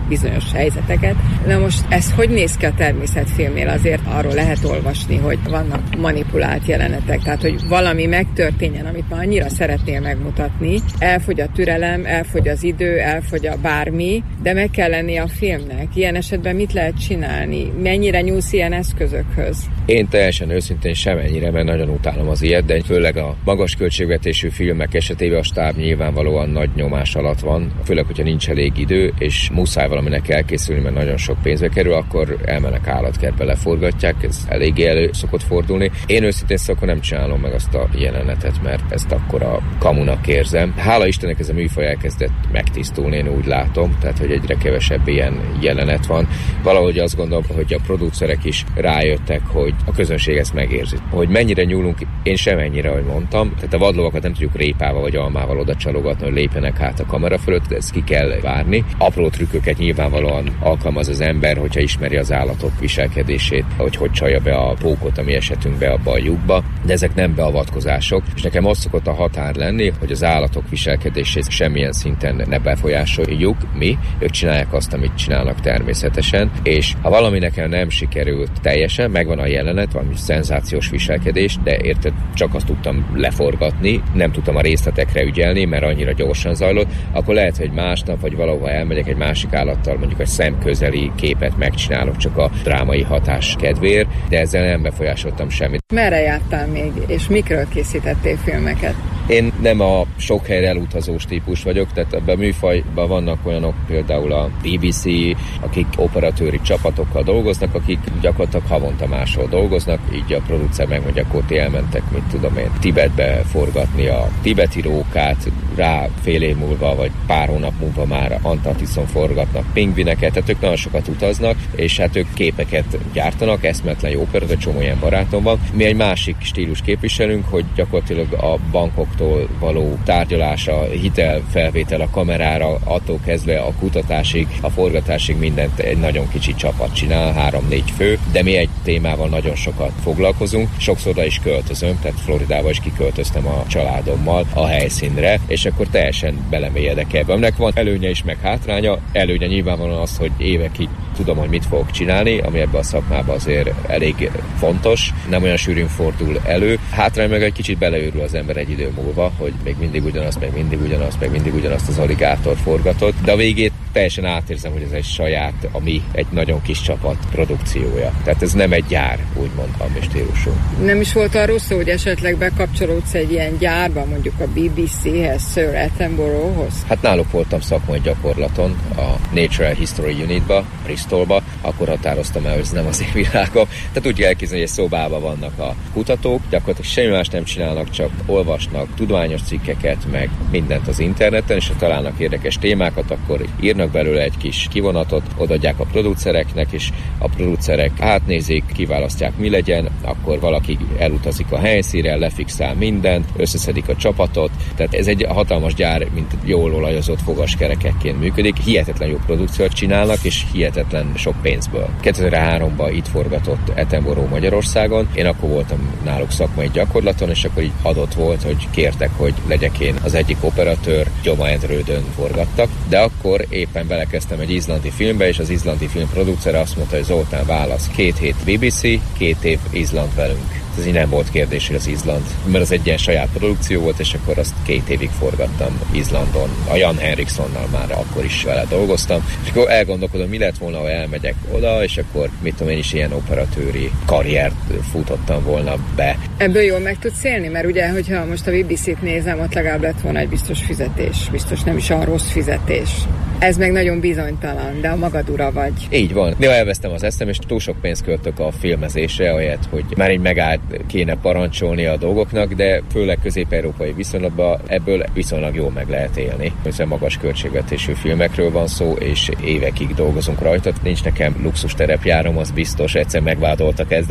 bizonyos helyzeteket. Na most ez hogy néz ki a természetfilmnél? Azért arról lehet olvasni, hogy vannak manipulált jelenetek, tehát hogy valami megtörténjen, amit már annyira szeretnél megmutatni. Elfogy a türelem, elfogy az idő, elfogy a bármi, de meg kell lenni a filmnek. Ilyen esetben mit lehet csinálni? Mennyire nyúlsz ilyen eszközökhöz? Én teljesen őszintén semennyire, mert nagyon utálom az ilyet, de főleg a magas költségvetésű filmek esetében a stáb nyilvánvalóan nagy nyomás alatt van, főleg, hogyha nincs elég idő, és muszáj valaminek elkészülni, mert nagyon sok pénzbe kerül, akkor elmennek állatkertbe, leforgatják, ez eléggé elő szokott fordulni. Én őszintén szóval nem csinálom meg azt a jelenetet, mert ezt akkor a kamunak érzem. Hála Istennek ez a műfaj elkezdett megtisztulni, én úgy látom, tehát hogy egyre kevesebb ilyen jelenet van. Valahogy azt gondolom, hogy a producerek is rájöttek, hogy a közönség ezt megérzi. Hogy mennyire nyúlunk, én semennyire, ahogy mondtam, tehát a vadlovakat nem tudjuk répával vagy almával oda csalogatni, hogy lépjenek át a kamera fölött, ezt ki kell várni. Apró trükköket nyilvánvalóan alkalmaz az ember, hogyha ismeri az állatok viselkedését, hogy hogy csalja be a pókot, ami esetünkbe abba a lyukba, de ezek nem beavatkozások, és nekem az szokott a határ lenni, hogy az állatok viselkedését semmilyen szinten ne befolyásoljuk mi, ők csinálják azt, amit csinálnak természetesen, és ha valami nekem nem sikerült teljesen, megvan a jelenet, valami szenzációs viselkedés, de érted, csak azt tudtam leforgatni, nem tudtam a részletekre ügyelni, mert annyira gyorsan zajlott, akkor lehet, hogy másnap vagy valahova elmegyek egy másik állattal, mondjuk egy szemközeli képet megcsinálok csak a drámai hatás kedvéért, de ezzel nem befolyásoltam semmit. Merre jártál még, és mikről készítettél filmeket? Én nem a sok helyre elutazós típus vagyok, tehát ebben a műfajban vannak olyanok, például a bé bé cé, akik operatőri csapatokkal dolgoznak, akik gyakorlatilag havonta máshol dolgoznak, így a producer megmondja, akkor ti elmentek, mit tudom én, Tibetbe forgatni a tibeti rókát, rá fél év múlva, vagy pár hónap múlva már Antarktiszon forgatnak pingvineket, tehát ők nagyon sokat utaznak, és hát ők képeket gyártanak, eszmetlen jó operatőr, csomó ilyen barátom van. Mi egy másik stílus képviselünk, hogy gyakorlatilag a bankoktól való tárgyalása, hitelfelvétel a kamerára, attól kezdve a kutatásig, a forgatásig mindent egy nagyon kicsi csapat csinál, három-négy fő, de mi egy témával nagyon sokat foglalkozunk. Sokszor oda is költözöm, tehát Floridába is kiköltöztem a családommal a helyszínre, és akkor teljesen belemélyedek ebbe. Aminek van előnye is, meg hátránya. Előnye nyilvánvalóan az, hogy évekig tudom, hogy mit fogok csinálni, ami ebben a szakmában azért elég fontos, nem olyan sűrűn fordul elő. Hátrány meg egy kicsit beleőrül az ember egy idő múlva, hogy még mindig ugyanazt, meg mindig ugyanazt, meg mindig ugyanazt az aligátor forgatott, de a végét teljesen átérzem, hogy ez egy saját, ami egy nagyon kis csapat produkciója. Tehát ez nem egy gyár, úgymond a mi stílusunk. Nem is volt arról szó, hogy esetleg bekapcsolódsz egy ilyen gyárba, mondjuk a bé bé céhez, Sir Attenborough-hoz? Hát náluk voltam szakmai gyakorlaton, a Natural History Unitba, Bristolba, akkor határoztam el, hogy ez nem az én világom. Tehát úgy elképzelni, hogy egy szobában vannak a kutatók, gyakorlatilag semmi más nem csinálnak, csak olvasnak tudományos cikkeket, meg mindent az interneten, és ha találnak érdekes témákat, akkor írnak belőle egy kis kivonatot, odaadják a producereknek, és a producerek átnézik, kiválasztják, mi legyen, akkor valaki elutazik a helyszínre, lefixál mindent, összeszedik a csapatot, tehát ez egy hatalmas gyár, mint jól olajozott fogaskerekekként működik, hihetetlen jó produkciót csinálnak, és hihetetlen sok pénzből. kétezer-háromban itt forgatott Attenborough Magyarországon, én akkor voltam náluk szakmai gyakorlaton, és akkor így adott volt, hogy kértek, hogy legyek én az egyik operatőr, Gyoma Endrődön forgattak, de akkor éppen belekezdtem egy izlandi filmbe, és az izlandi film producere azt mondta, hogy Zoltán, válasz, két hét bé bé cé, két év Izland velünk. Ez így nem volt kérdés, hogy az Izland, mert az egy ilyen saját produkció volt, és akkor azt két évig forgattam Izlandon. A Jan Henrikssonnal már akkor is vele dolgoztam, és akkor elgondolkodom, mi lett volna, ha elmegyek oda, és akkor mit tudom én is ilyen operatőri karriert futottam volna be. Ebből jól meg tudsz élni? Mert ugye, hogyha most a bé bé cét nézem, ott legalább lett volna egy biztos fizetés. Biztos nem is a rossz fizetés. Ez meg nagyon bizonytalan, de a magad ura vagy. Így van. Néha elvesztem az eszem, és túl sok pénzt költök a filmezésre, olyat, hogy már így megállt kéne parancsolni a dolgoknak, de főleg közép-európai viszonylatban ebből viszonylag jól meg lehet élni. Hiszen magas költségvetésű filmekről van szó, és évekig dolgozunk rajta. Nincs nekem luxus terepjárom, az biztos. Egyszer megvádoltak ezt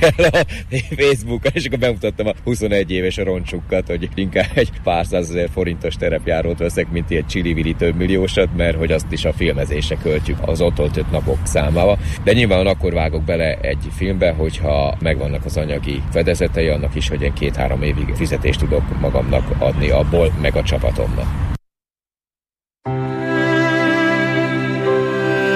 a Facebookon, és akkor bemutattam a huszonegy éves roncsukat, hogy inkább egy pár százezer forintos terepjárót veszek, mint ilyen csili-vili több milliósat, mert hogy azt is a filmezésre költjük az ott töltött napok számával. De nyilván akkor vágok bele egy filmbe, hogyha megvannak az anyagi fedezetei annak is, hogy én két-három évig fizetést tudok magamnak adni abból, meg a csapatomnak.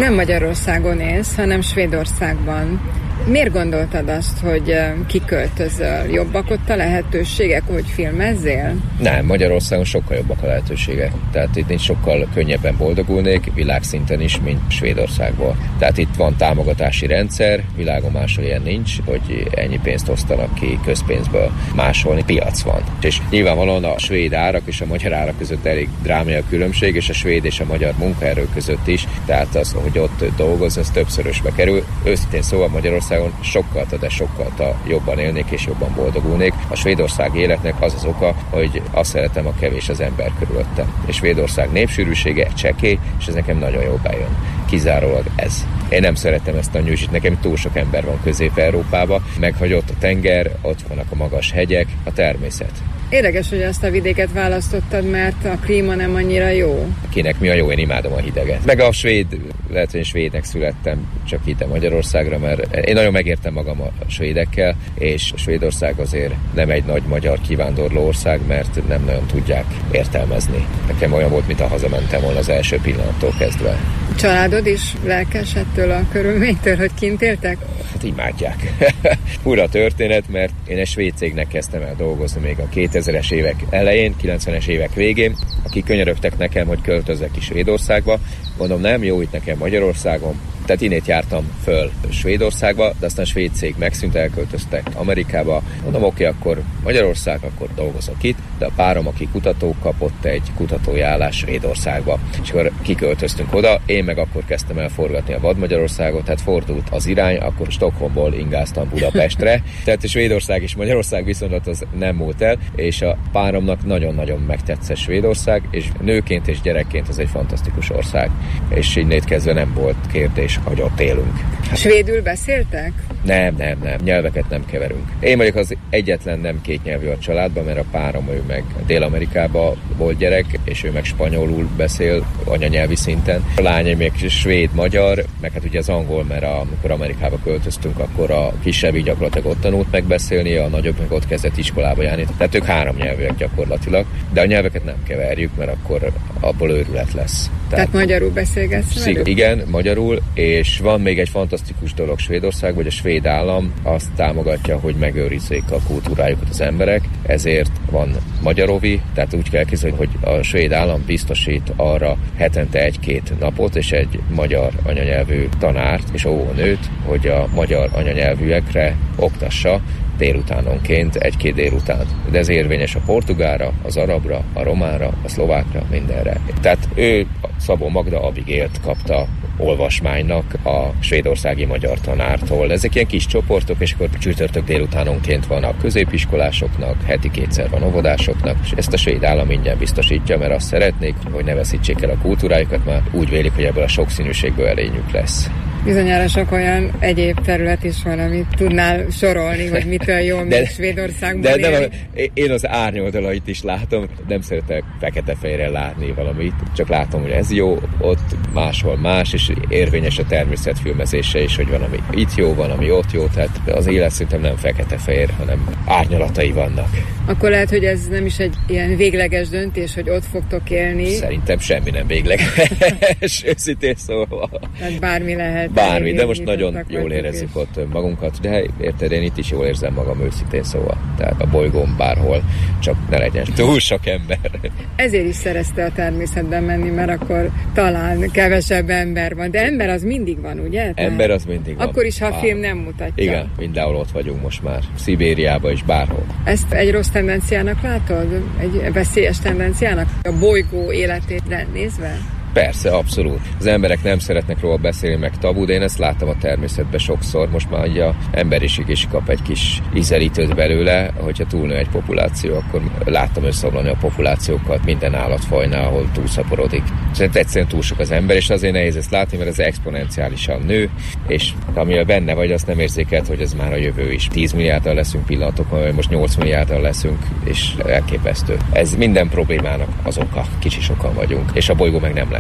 nem Magyarországon élsz, hanem Svédországban. Miért gondoltad azt, hogy kiköltözöl? Jobbak ott a lehetőségek, hogy filmezzél? Nem, Magyarországon sokkal jobbak a lehetőségek. Tehát itt sokkal könnyebben boldogulnék, világszinten is, mint Svédországból. Tehát itt van támogatási rendszer, világon máshol ilyen nincs, hogy ennyi pénzt osztanak ki közpénzből, máshol piac van. És nyilvánvalóan a svéd árak és a magyar árak között elég drámai a különbség, és a svéd és a magyar munkaerő között is. Tehát az, hogy ott dolgozni, az többszörösbe kerül. Őszintén szóval Magyarországon sokkal, de sokkal jobban élnék és jobban boldogulnék. A svédország életnek az az oka, hogy azt szeretem, a kevés az ember körülöttem. És Svédország népsűrűsége csekély, és ez nekem nagyon jól bejön. Kizárólag ez. Én nem szeretem ezt a nyűzsit, nekem túl sok ember van Közép-Európában, meghagyott a tenger, ott vannak a magas hegyek, a természet. Érdekes, hogy ezt a vidéket választottad, mert a klíma nem annyira jó. Kinek mi a jó, én imádom a hideget. Meg a svéd, lehet, hogy én svédnek születtem, csak ide Magyarországra, mert én nagyon megértem magam a svédekkel, és Svédország azért nem egy nagy magyar kivándorló ország, mert nem nagyon tudják értelmezni. Nekem olyan volt, mint ha hazamentem volna az első pillanattól kezdve. A családod is lelkes ettől a körülménytől, hogy kint éltek? Hát imádják. Fura történet, mert én egy svéd cégnek kezdtem el dolgozni még a kétezres évek elején, kilencvenes évek végén, akik könyörögtek nekem, hogy költözzek ki Svédországba. Mondom, nem, jó itt nekem Magyarországon. Tehát innét jártam föl Svédországba, de aztán a svéd cég megszűnt, elköltöztek Amerikába. Mondom, oké, okay, akkor Magyarország, akkor dolgozok itt, de a párom, aki kutató, kapott egy kutatói állás Svédországba. És akkor kiköltöztünk oda, én meg akkor kezdtem el forgatni a Vad Magyarországot, tehát fordult az irány, akkor Stockholmból ingáztam Budapestre. Tehát a Svédország és Magyarország viszonylat az nem múlt el, és a páromnak nagyon-nagyon megtetszett Svédország, és nőként és gyerekként az egy fantasztikus ország. És innét kezdve nem volt kérdés, hogy ott élünk. Svédül beszéltek? Nem, nem, nem. Nyelveket nem keverünk. Én vagyok az egyetlen nem kétnyelvű a családban, mert a párom, ő meg Dél-Amerikában volt gyerek, és ő meg spanyolul beszél anyanyelvi szinten. A lányai még svéd-magyar, meg hát ugye az angol, mert amikor Amerikába költöztünk, akkor a kisebb gyakorlatilag ott tanult megbeszélni, a nagyobb meg ott kezdett iskolába járni. Tehát ők három nyelvűek gyakorlatilag, de a nyelveket nem keverjük, mert akkor abból őrület lesz. Tehát, Tehát magyarul beszélgetsz velük? Igen, magyarul, és van még egy fantasztikus dolog Svédországban, hogy a svéd állam azt támogatja, hogy megőrizzék a kultúrájukat az emberek, ezért van magyarovi, tehát úgy kell képzelni, hogy a svéd állam biztosít arra hetente egy-két napot, és egy magyar anyanyelvű tanárt és óvónőt, hogy a magyar anyanyelvűekre oktassa délutánonként, egy-két délután. De ez érvényes a portugálra, az arabra, a románra, a szlovákra, mindenre. Tehát ő, Szabó Magda Abigail-t kapta olvasmánynak a svédországi magyar tanártól. Ezek ilyen kis csoportok, és akkor csütörtök délutánonként van a középiskolásoknak, heti kétszer van óvodásoknak, és ezt a svéd állam ingyen biztosítja, mert azt szeretnék, hogy ne veszítsék el a kultúrájukat, már úgy vélik, hogy ebből a sokszínűségből elényük lesz. Bizonyára sok olyan egyéb terület is van, amit tudnál sorolni, hogy mitől jó, mint Svédországban de, de él. Én az árnyoldalait is látom, nem szeretek fekete-fehérre látni valamit, csak látom, hogy ez jó, ott máshol más, és érvényes a természetfilmezése is, hogy van, ami itt jó, van, ami ott jó, tehát az élet szerintem nem fekete-fehér, hanem árnyalatai vannak. Akkor lehet, hogy ez nem is egy ilyen végleges döntés, hogy ott fogtok élni. Szerintem semmi nem végleges, őszintén szóval. Tehát bármi lehet. Bármi, de most nagyon jól érezzük és... ott magunkat, de érted, én itt is jól érzem magam őszintén szóval. Tehát a bolygón bárhol, csak ne legyen túl sok ember. Ezért is szerezte a természetben menni, mert akkor talán kevesebb ember van, de ember az mindig van, ugye? Ember az mindig van. Akkor is, ha a film nem mutatja. Igen, mindenhol ott vagyunk most már. Szibériában is, bárhol. Ezt egy rossz tendenciának látod? Egy veszélyes tendenciának? A bolygó életét nézve? Persze, abszolút. Az emberek nem szeretnek róla beszélni, meg tabu, de én ezt láttam a természetben sokszor. Most már ugye a emberiség is kap egy kis ízelítőt belőle, hogyha túlnő egy populáció, akkor láttam összeomlani a populációkat minden állatfajnál, ahol túlszaporodik. Szerintem egyszerűen túl sok az ember, és azért nehéz ezt látni, mert ez exponenciálisan nő, és amivel benne vagy, azt nem érzékelt, hogy ez már a jövő is. tíz milliárddal leszünk pillanatokban, vagy most nyolc milliárddal leszünk, és elképesztő. Ez minden problémának az oka, kicsi sokan vagyunk, és a bolygó meg nem lett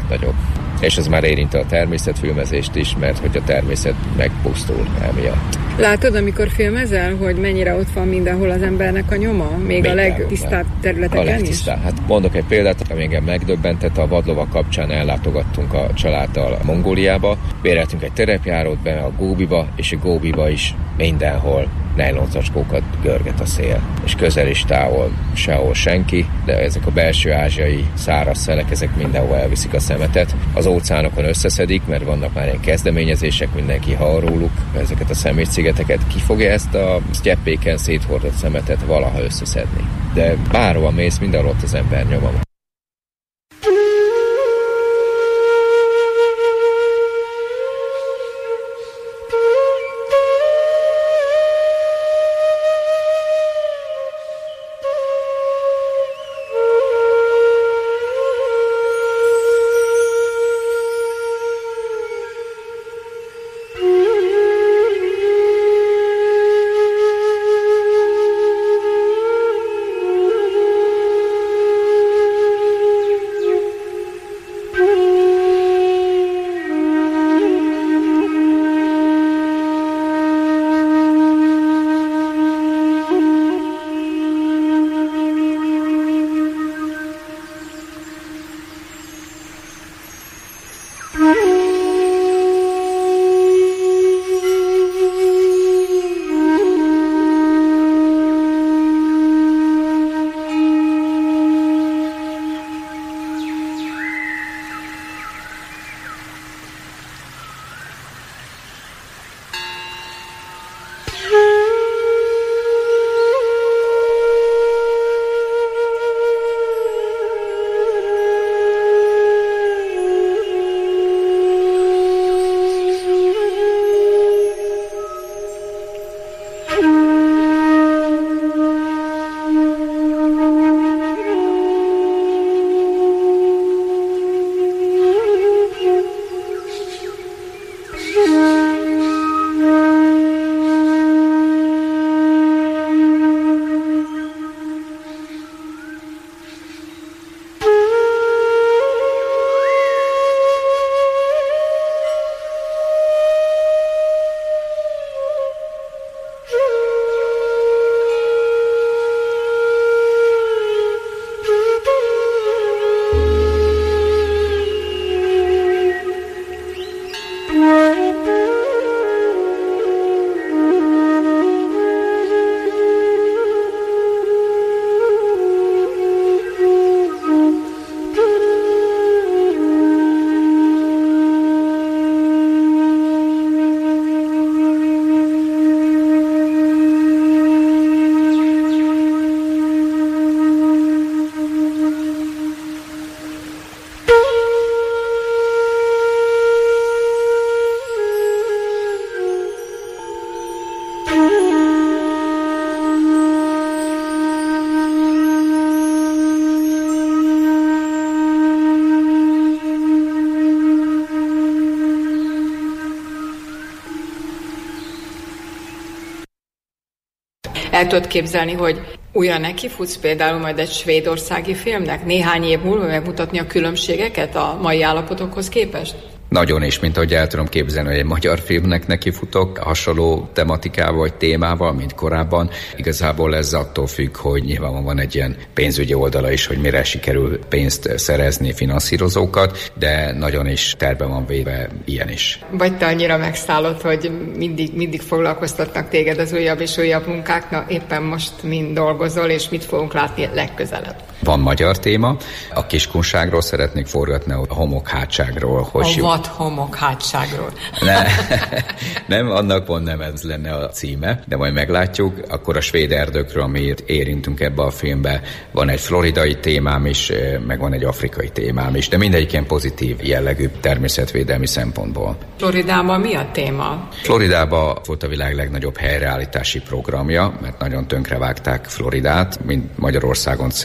legnagyobb. És ez már érinti a természetfilmezést is, mert hogy a természet megpusztul emiatt. Látod, amikor filmezel, hogy mennyire ott van mindenhol az embernek a nyoma? Még mindenhol, a legtisztább területeken a legtisztább. is? Hát mondok egy példát, ami engem megdöbbentett, a vadlovak kapcsán ellátogattunk a családdal Mongóliába, béreltünk egy terepjárót be a Góbiba, és a Góbiba is mindenhol nejlonzacskókat görget a szél. És közel is távol sehol senki, de ezek a belső ázsiai száraz szelek, ezek mindenhol elviszik a szemetet. Az óceánokon összeszedik, mert vannak már ilyen kezdeményezések, mindenki hall róluk, ezeket a szemétszigeteket. Ki fogja ezt a sztyeppéken széthordott szemetet valaha összeszedni? De bárhova mész, mindenhol ott az ember nyoma. El tudod képzelni, hogy újra nekifutsz például majd egy svédországi filmnek, néhány év múlva megmutatni a különbségeket a mai állapotokhoz képest? Nagyon is, mint ahogy el tudom képzelni, hogy egy magyar filmnek nekifutok, hasonló tematikával vagy témával, mint korábban. Igazából ez attól függ, hogy nyilván van egy ilyen pénzügyi oldala is, hogy mire sikerül pénzt szerezni, finanszírozókat, de nagyon is terve van véve ilyen is. Vagy te annyira megszállod, hogy mindig, mindig foglalkoztatnak téged az újabb és újabb munkák, na éppen most mind dolgozol, és mit fogunk látni legközelebb? Van magyar téma, a kiskunságról szeretnék forgatni, a homokhátságról. A vad homokhátságról. Ne, nem, annak pont nem ez lenne a címe, de majd meglátjuk. Akkor a svéd erdőkről, amit érintünk ebbe a filmbe, van egy floridai témám is, meg van egy afrikai témám is, de mindegyik ilyen pozitív jellegű természetvédelmi szempontból. Floridában mi a téma? Floridában volt a világ legnagyobb helyreállítási programja, mert nagyon tönkrevágták Floridát, mint Magyarországon szétcsatornázták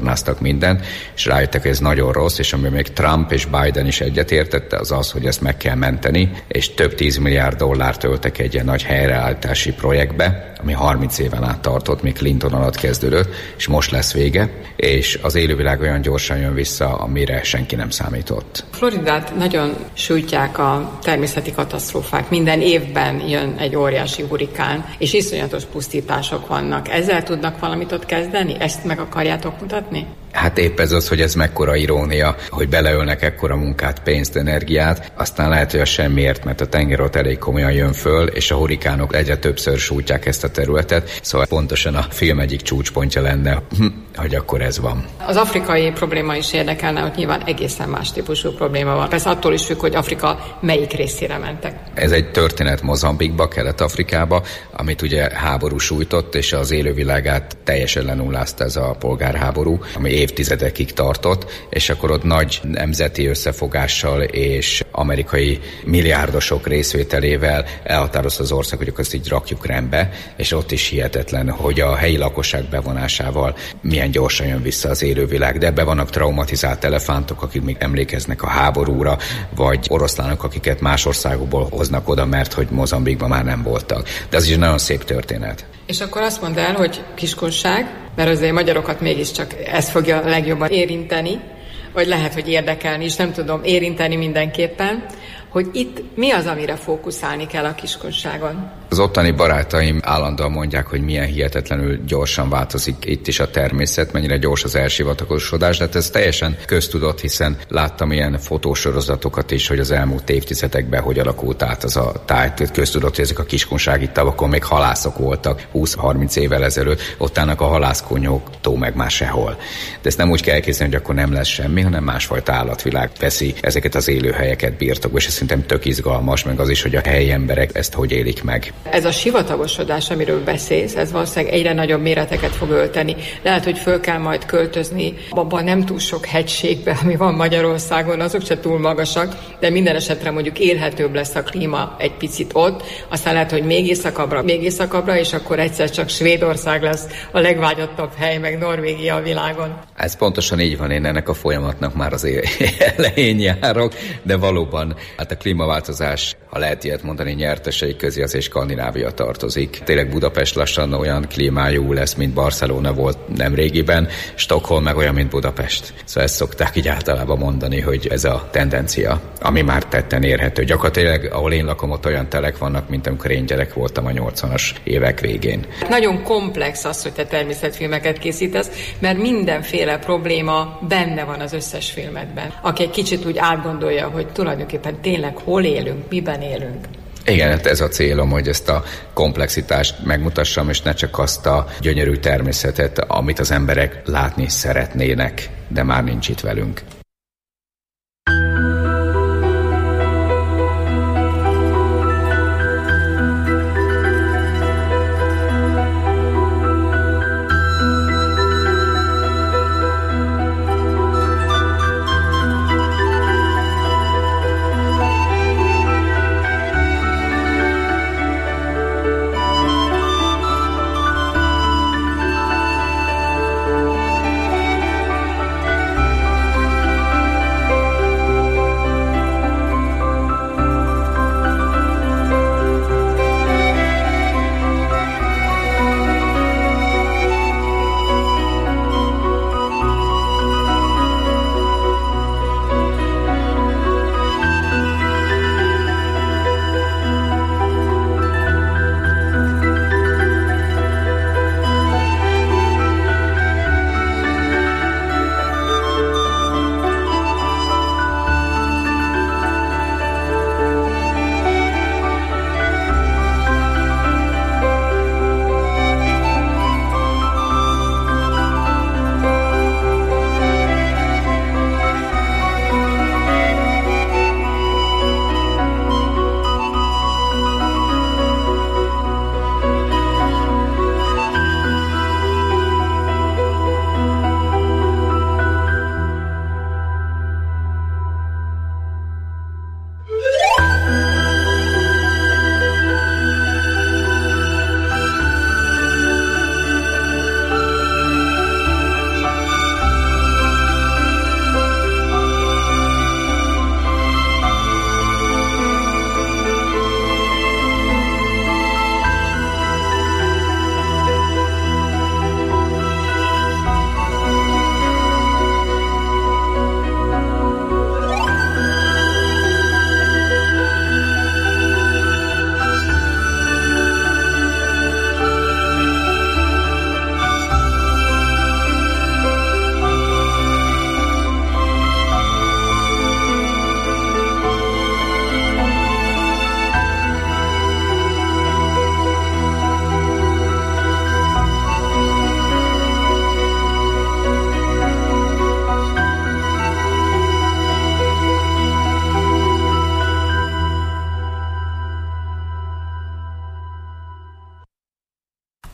becsatornáztak mindent, és rájöttek, hogy ez nagyon rossz, és ami még Trump és Biden is egyetértette, az az, hogy ezt meg kell menteni, és több tíz milliárd dollárt öltek egy ilyen nagy helyreállítási projektbe, ami harminc éven át tartott, még Clinton alatt kezdődött, és most lesz vége, és az élővilág olyan gyorsan jön vissza, amire senki nem számított. Floridát nagyon sújtják a természeti katasztrófák. Minden évben jön egy óriási hurikán, és iszonyatos pusztítások vannak. Ezzel tudnak valamit ott kezdeni? Ezt meg akarjátok mutatni? Hát épp ez az, hogy ez mekkora irónia, hogy beleölnek ekkora munkát, pénzt, energiát, aztán lehet, hogy a semmiért, mert a tenger ott elég komolyan jön föl, és a hurikánok egyre többször sújtják ezt a területet, szóval pontosan a film egyik csúcspontja lenne, hogy akkor ez van. Az afrikai probléma is érdekelne, hogy nyilván egészen más típusú probléma van. Persze attól is függ, hogy Afrika melyik részére mentek. Ez egy történet Mozambikba, Kelet-Afrikába, amit ugye háború sújtott, és az élővilágát teljesen lenullázta ez a polgárháború, ami évtizedekig tartott, és akkor ott nagy nemzeti összefogással és amerikai milliárdosok részvételével elhatározta az ország, hogy akkor ezt így rakjuk rendbe, és ott is hihetetlen, hogy a helyi lakosság bevonásával milyen gyorsan jön vissza az élővilág, de ebben vannak traumatizált elefántok, akik még emlékeznek a háborúra, vagy oroszlánok, akiket más országokból hoznak oda, mert hogy Mozambikban már nem voltak. De ez is nagyon szép történet. És akkor azt mondd el, hogy kiskunság, mert azért magyarokat mégiscsak ez fogja legjobban érinteni, vagy lehet, hogy érdekelni is, nem tudom, érinteni mindenképpen, hogy itt mi az, amire fókuszálni kell a kiskunságon? Az ottani barátaim állandóan mondják, hogy milyen hihetetlenül gyorsan változik itt is a természet, mennyire gyors az elsivatagosodás, de hát ez teljesen köztudott, hiszen láttam ilyen fotósorozatokat is, hogy az elmúlt évtizedekben hogy alakult át az a táj. Köztudott, hogy ezek a kiskunsági tavakon még halászok voltak húsz-harminc évvel ezelőtt, ott állnak a halászkonyhók, tó meg már sehol. De ezt nem úgy kell elképzelni, hogy akkor nem lesz semmi, hanem másfajta állatvilág veszi ezeket az élőhelyeket birtokba, és ez szerintem tök izgalmas, meg az is, hogy a helyi emberek ezt hogy élik meg. Ez a sivatagosodás, amiről beszélsz, ez valószínűleg egyre nagyobb méreteket fog ölteni. Lehet, hogy föl kell majd költözni abban nem túl sok hegységbe, ami van Magyarországon, azok se túl magasak, de minden esetre mondjuk élhetőbb lesz a klíma egy picit ott, aztán lehet, hogy még északabbra, még északabbra, és akkor egyszer csak Svédország lesz a legvágyottabb hely, meg Norvégia a világon. Ez pontosan így van, én ennek a folyamatnak már az elején járok, de valóban hát a klímaváltozás, ha lehet ilyet mondani, nyertesei közé az és Skandinávia tartozik. Tényleg Budapest lassan olyan klímájú lesz, mint Barcelona volt nemrégiben, Stockholm meg olyan, mint Budapest. Szóval ezt szokták így általában mondani, hogy ez a tendencia, ami már tetten érhető. Gyakorlatilag, ahol én lakom, ott olyan telek vannak, mint amikor én gyerek voltam a nyolcvanas évek végén. Nagyon komplex az, hogy te természetfilmeket készítesz, mert mindenféle probléma benne van az összes filmedben. Aki egy kicsit úgy átgondolja, hogy tulajdonképpen tényleg hol élünk, miben élünk. Igen, hát ez a célom, hogy ezt a komplexitást megmutassam, és ne csak azt a gyönyörű természetet, amit az emberek látni szeretnének, de már nincs itt velünk.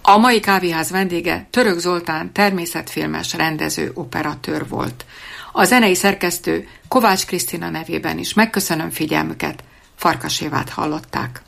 A mai kávéház vendége Török Zoltán természetfilmes rendező, operatőr volt. A zenei szerkesztő Kovács Krisztina nevében is megköszönöm figyelmüket, Farkas Évát hallották.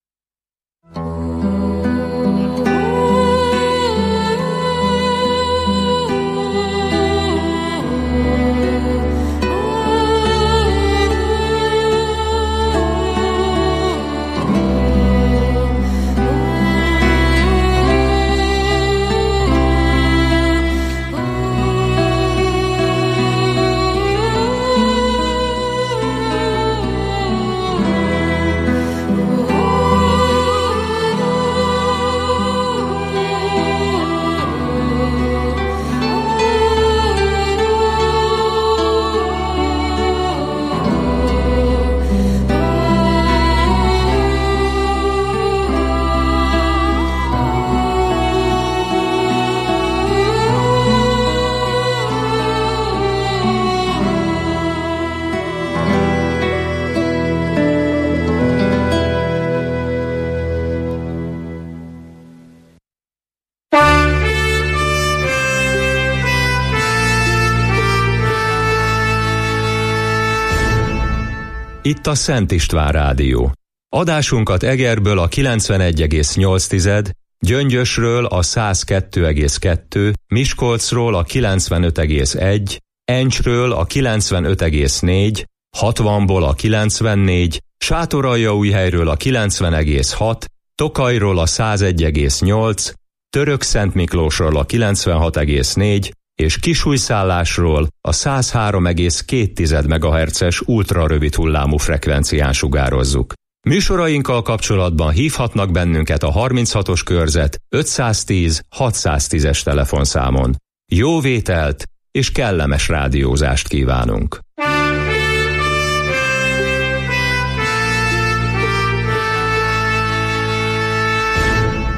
Itt a Szent István Rádió. Adásunkat Egerből a kilencvenegy egész nyolc, Gyöngyösről a száz kettő egész kettő, Miskolcról a kilencvenöt egész egy, Encsről a kilencvenöt egész négy, hatvanból a kilencvennégy, Sátoraljaújhelyről a kilencven egész hat, Tokajról a száz egy egész nyolc, Törökszentmiklósról a kilencvenhat egész négy, és Kisújszállásról a száz három egész két megahertzes ultrarövid hullámú frekvencián sugározzuk. Műsorainkkal kapcsolatban hívhatnak bennünket a harminchatos körzet ötszáztíz hatszáztízes telefonszámon. Jó vételt és kellemes rádiózást kívánunk!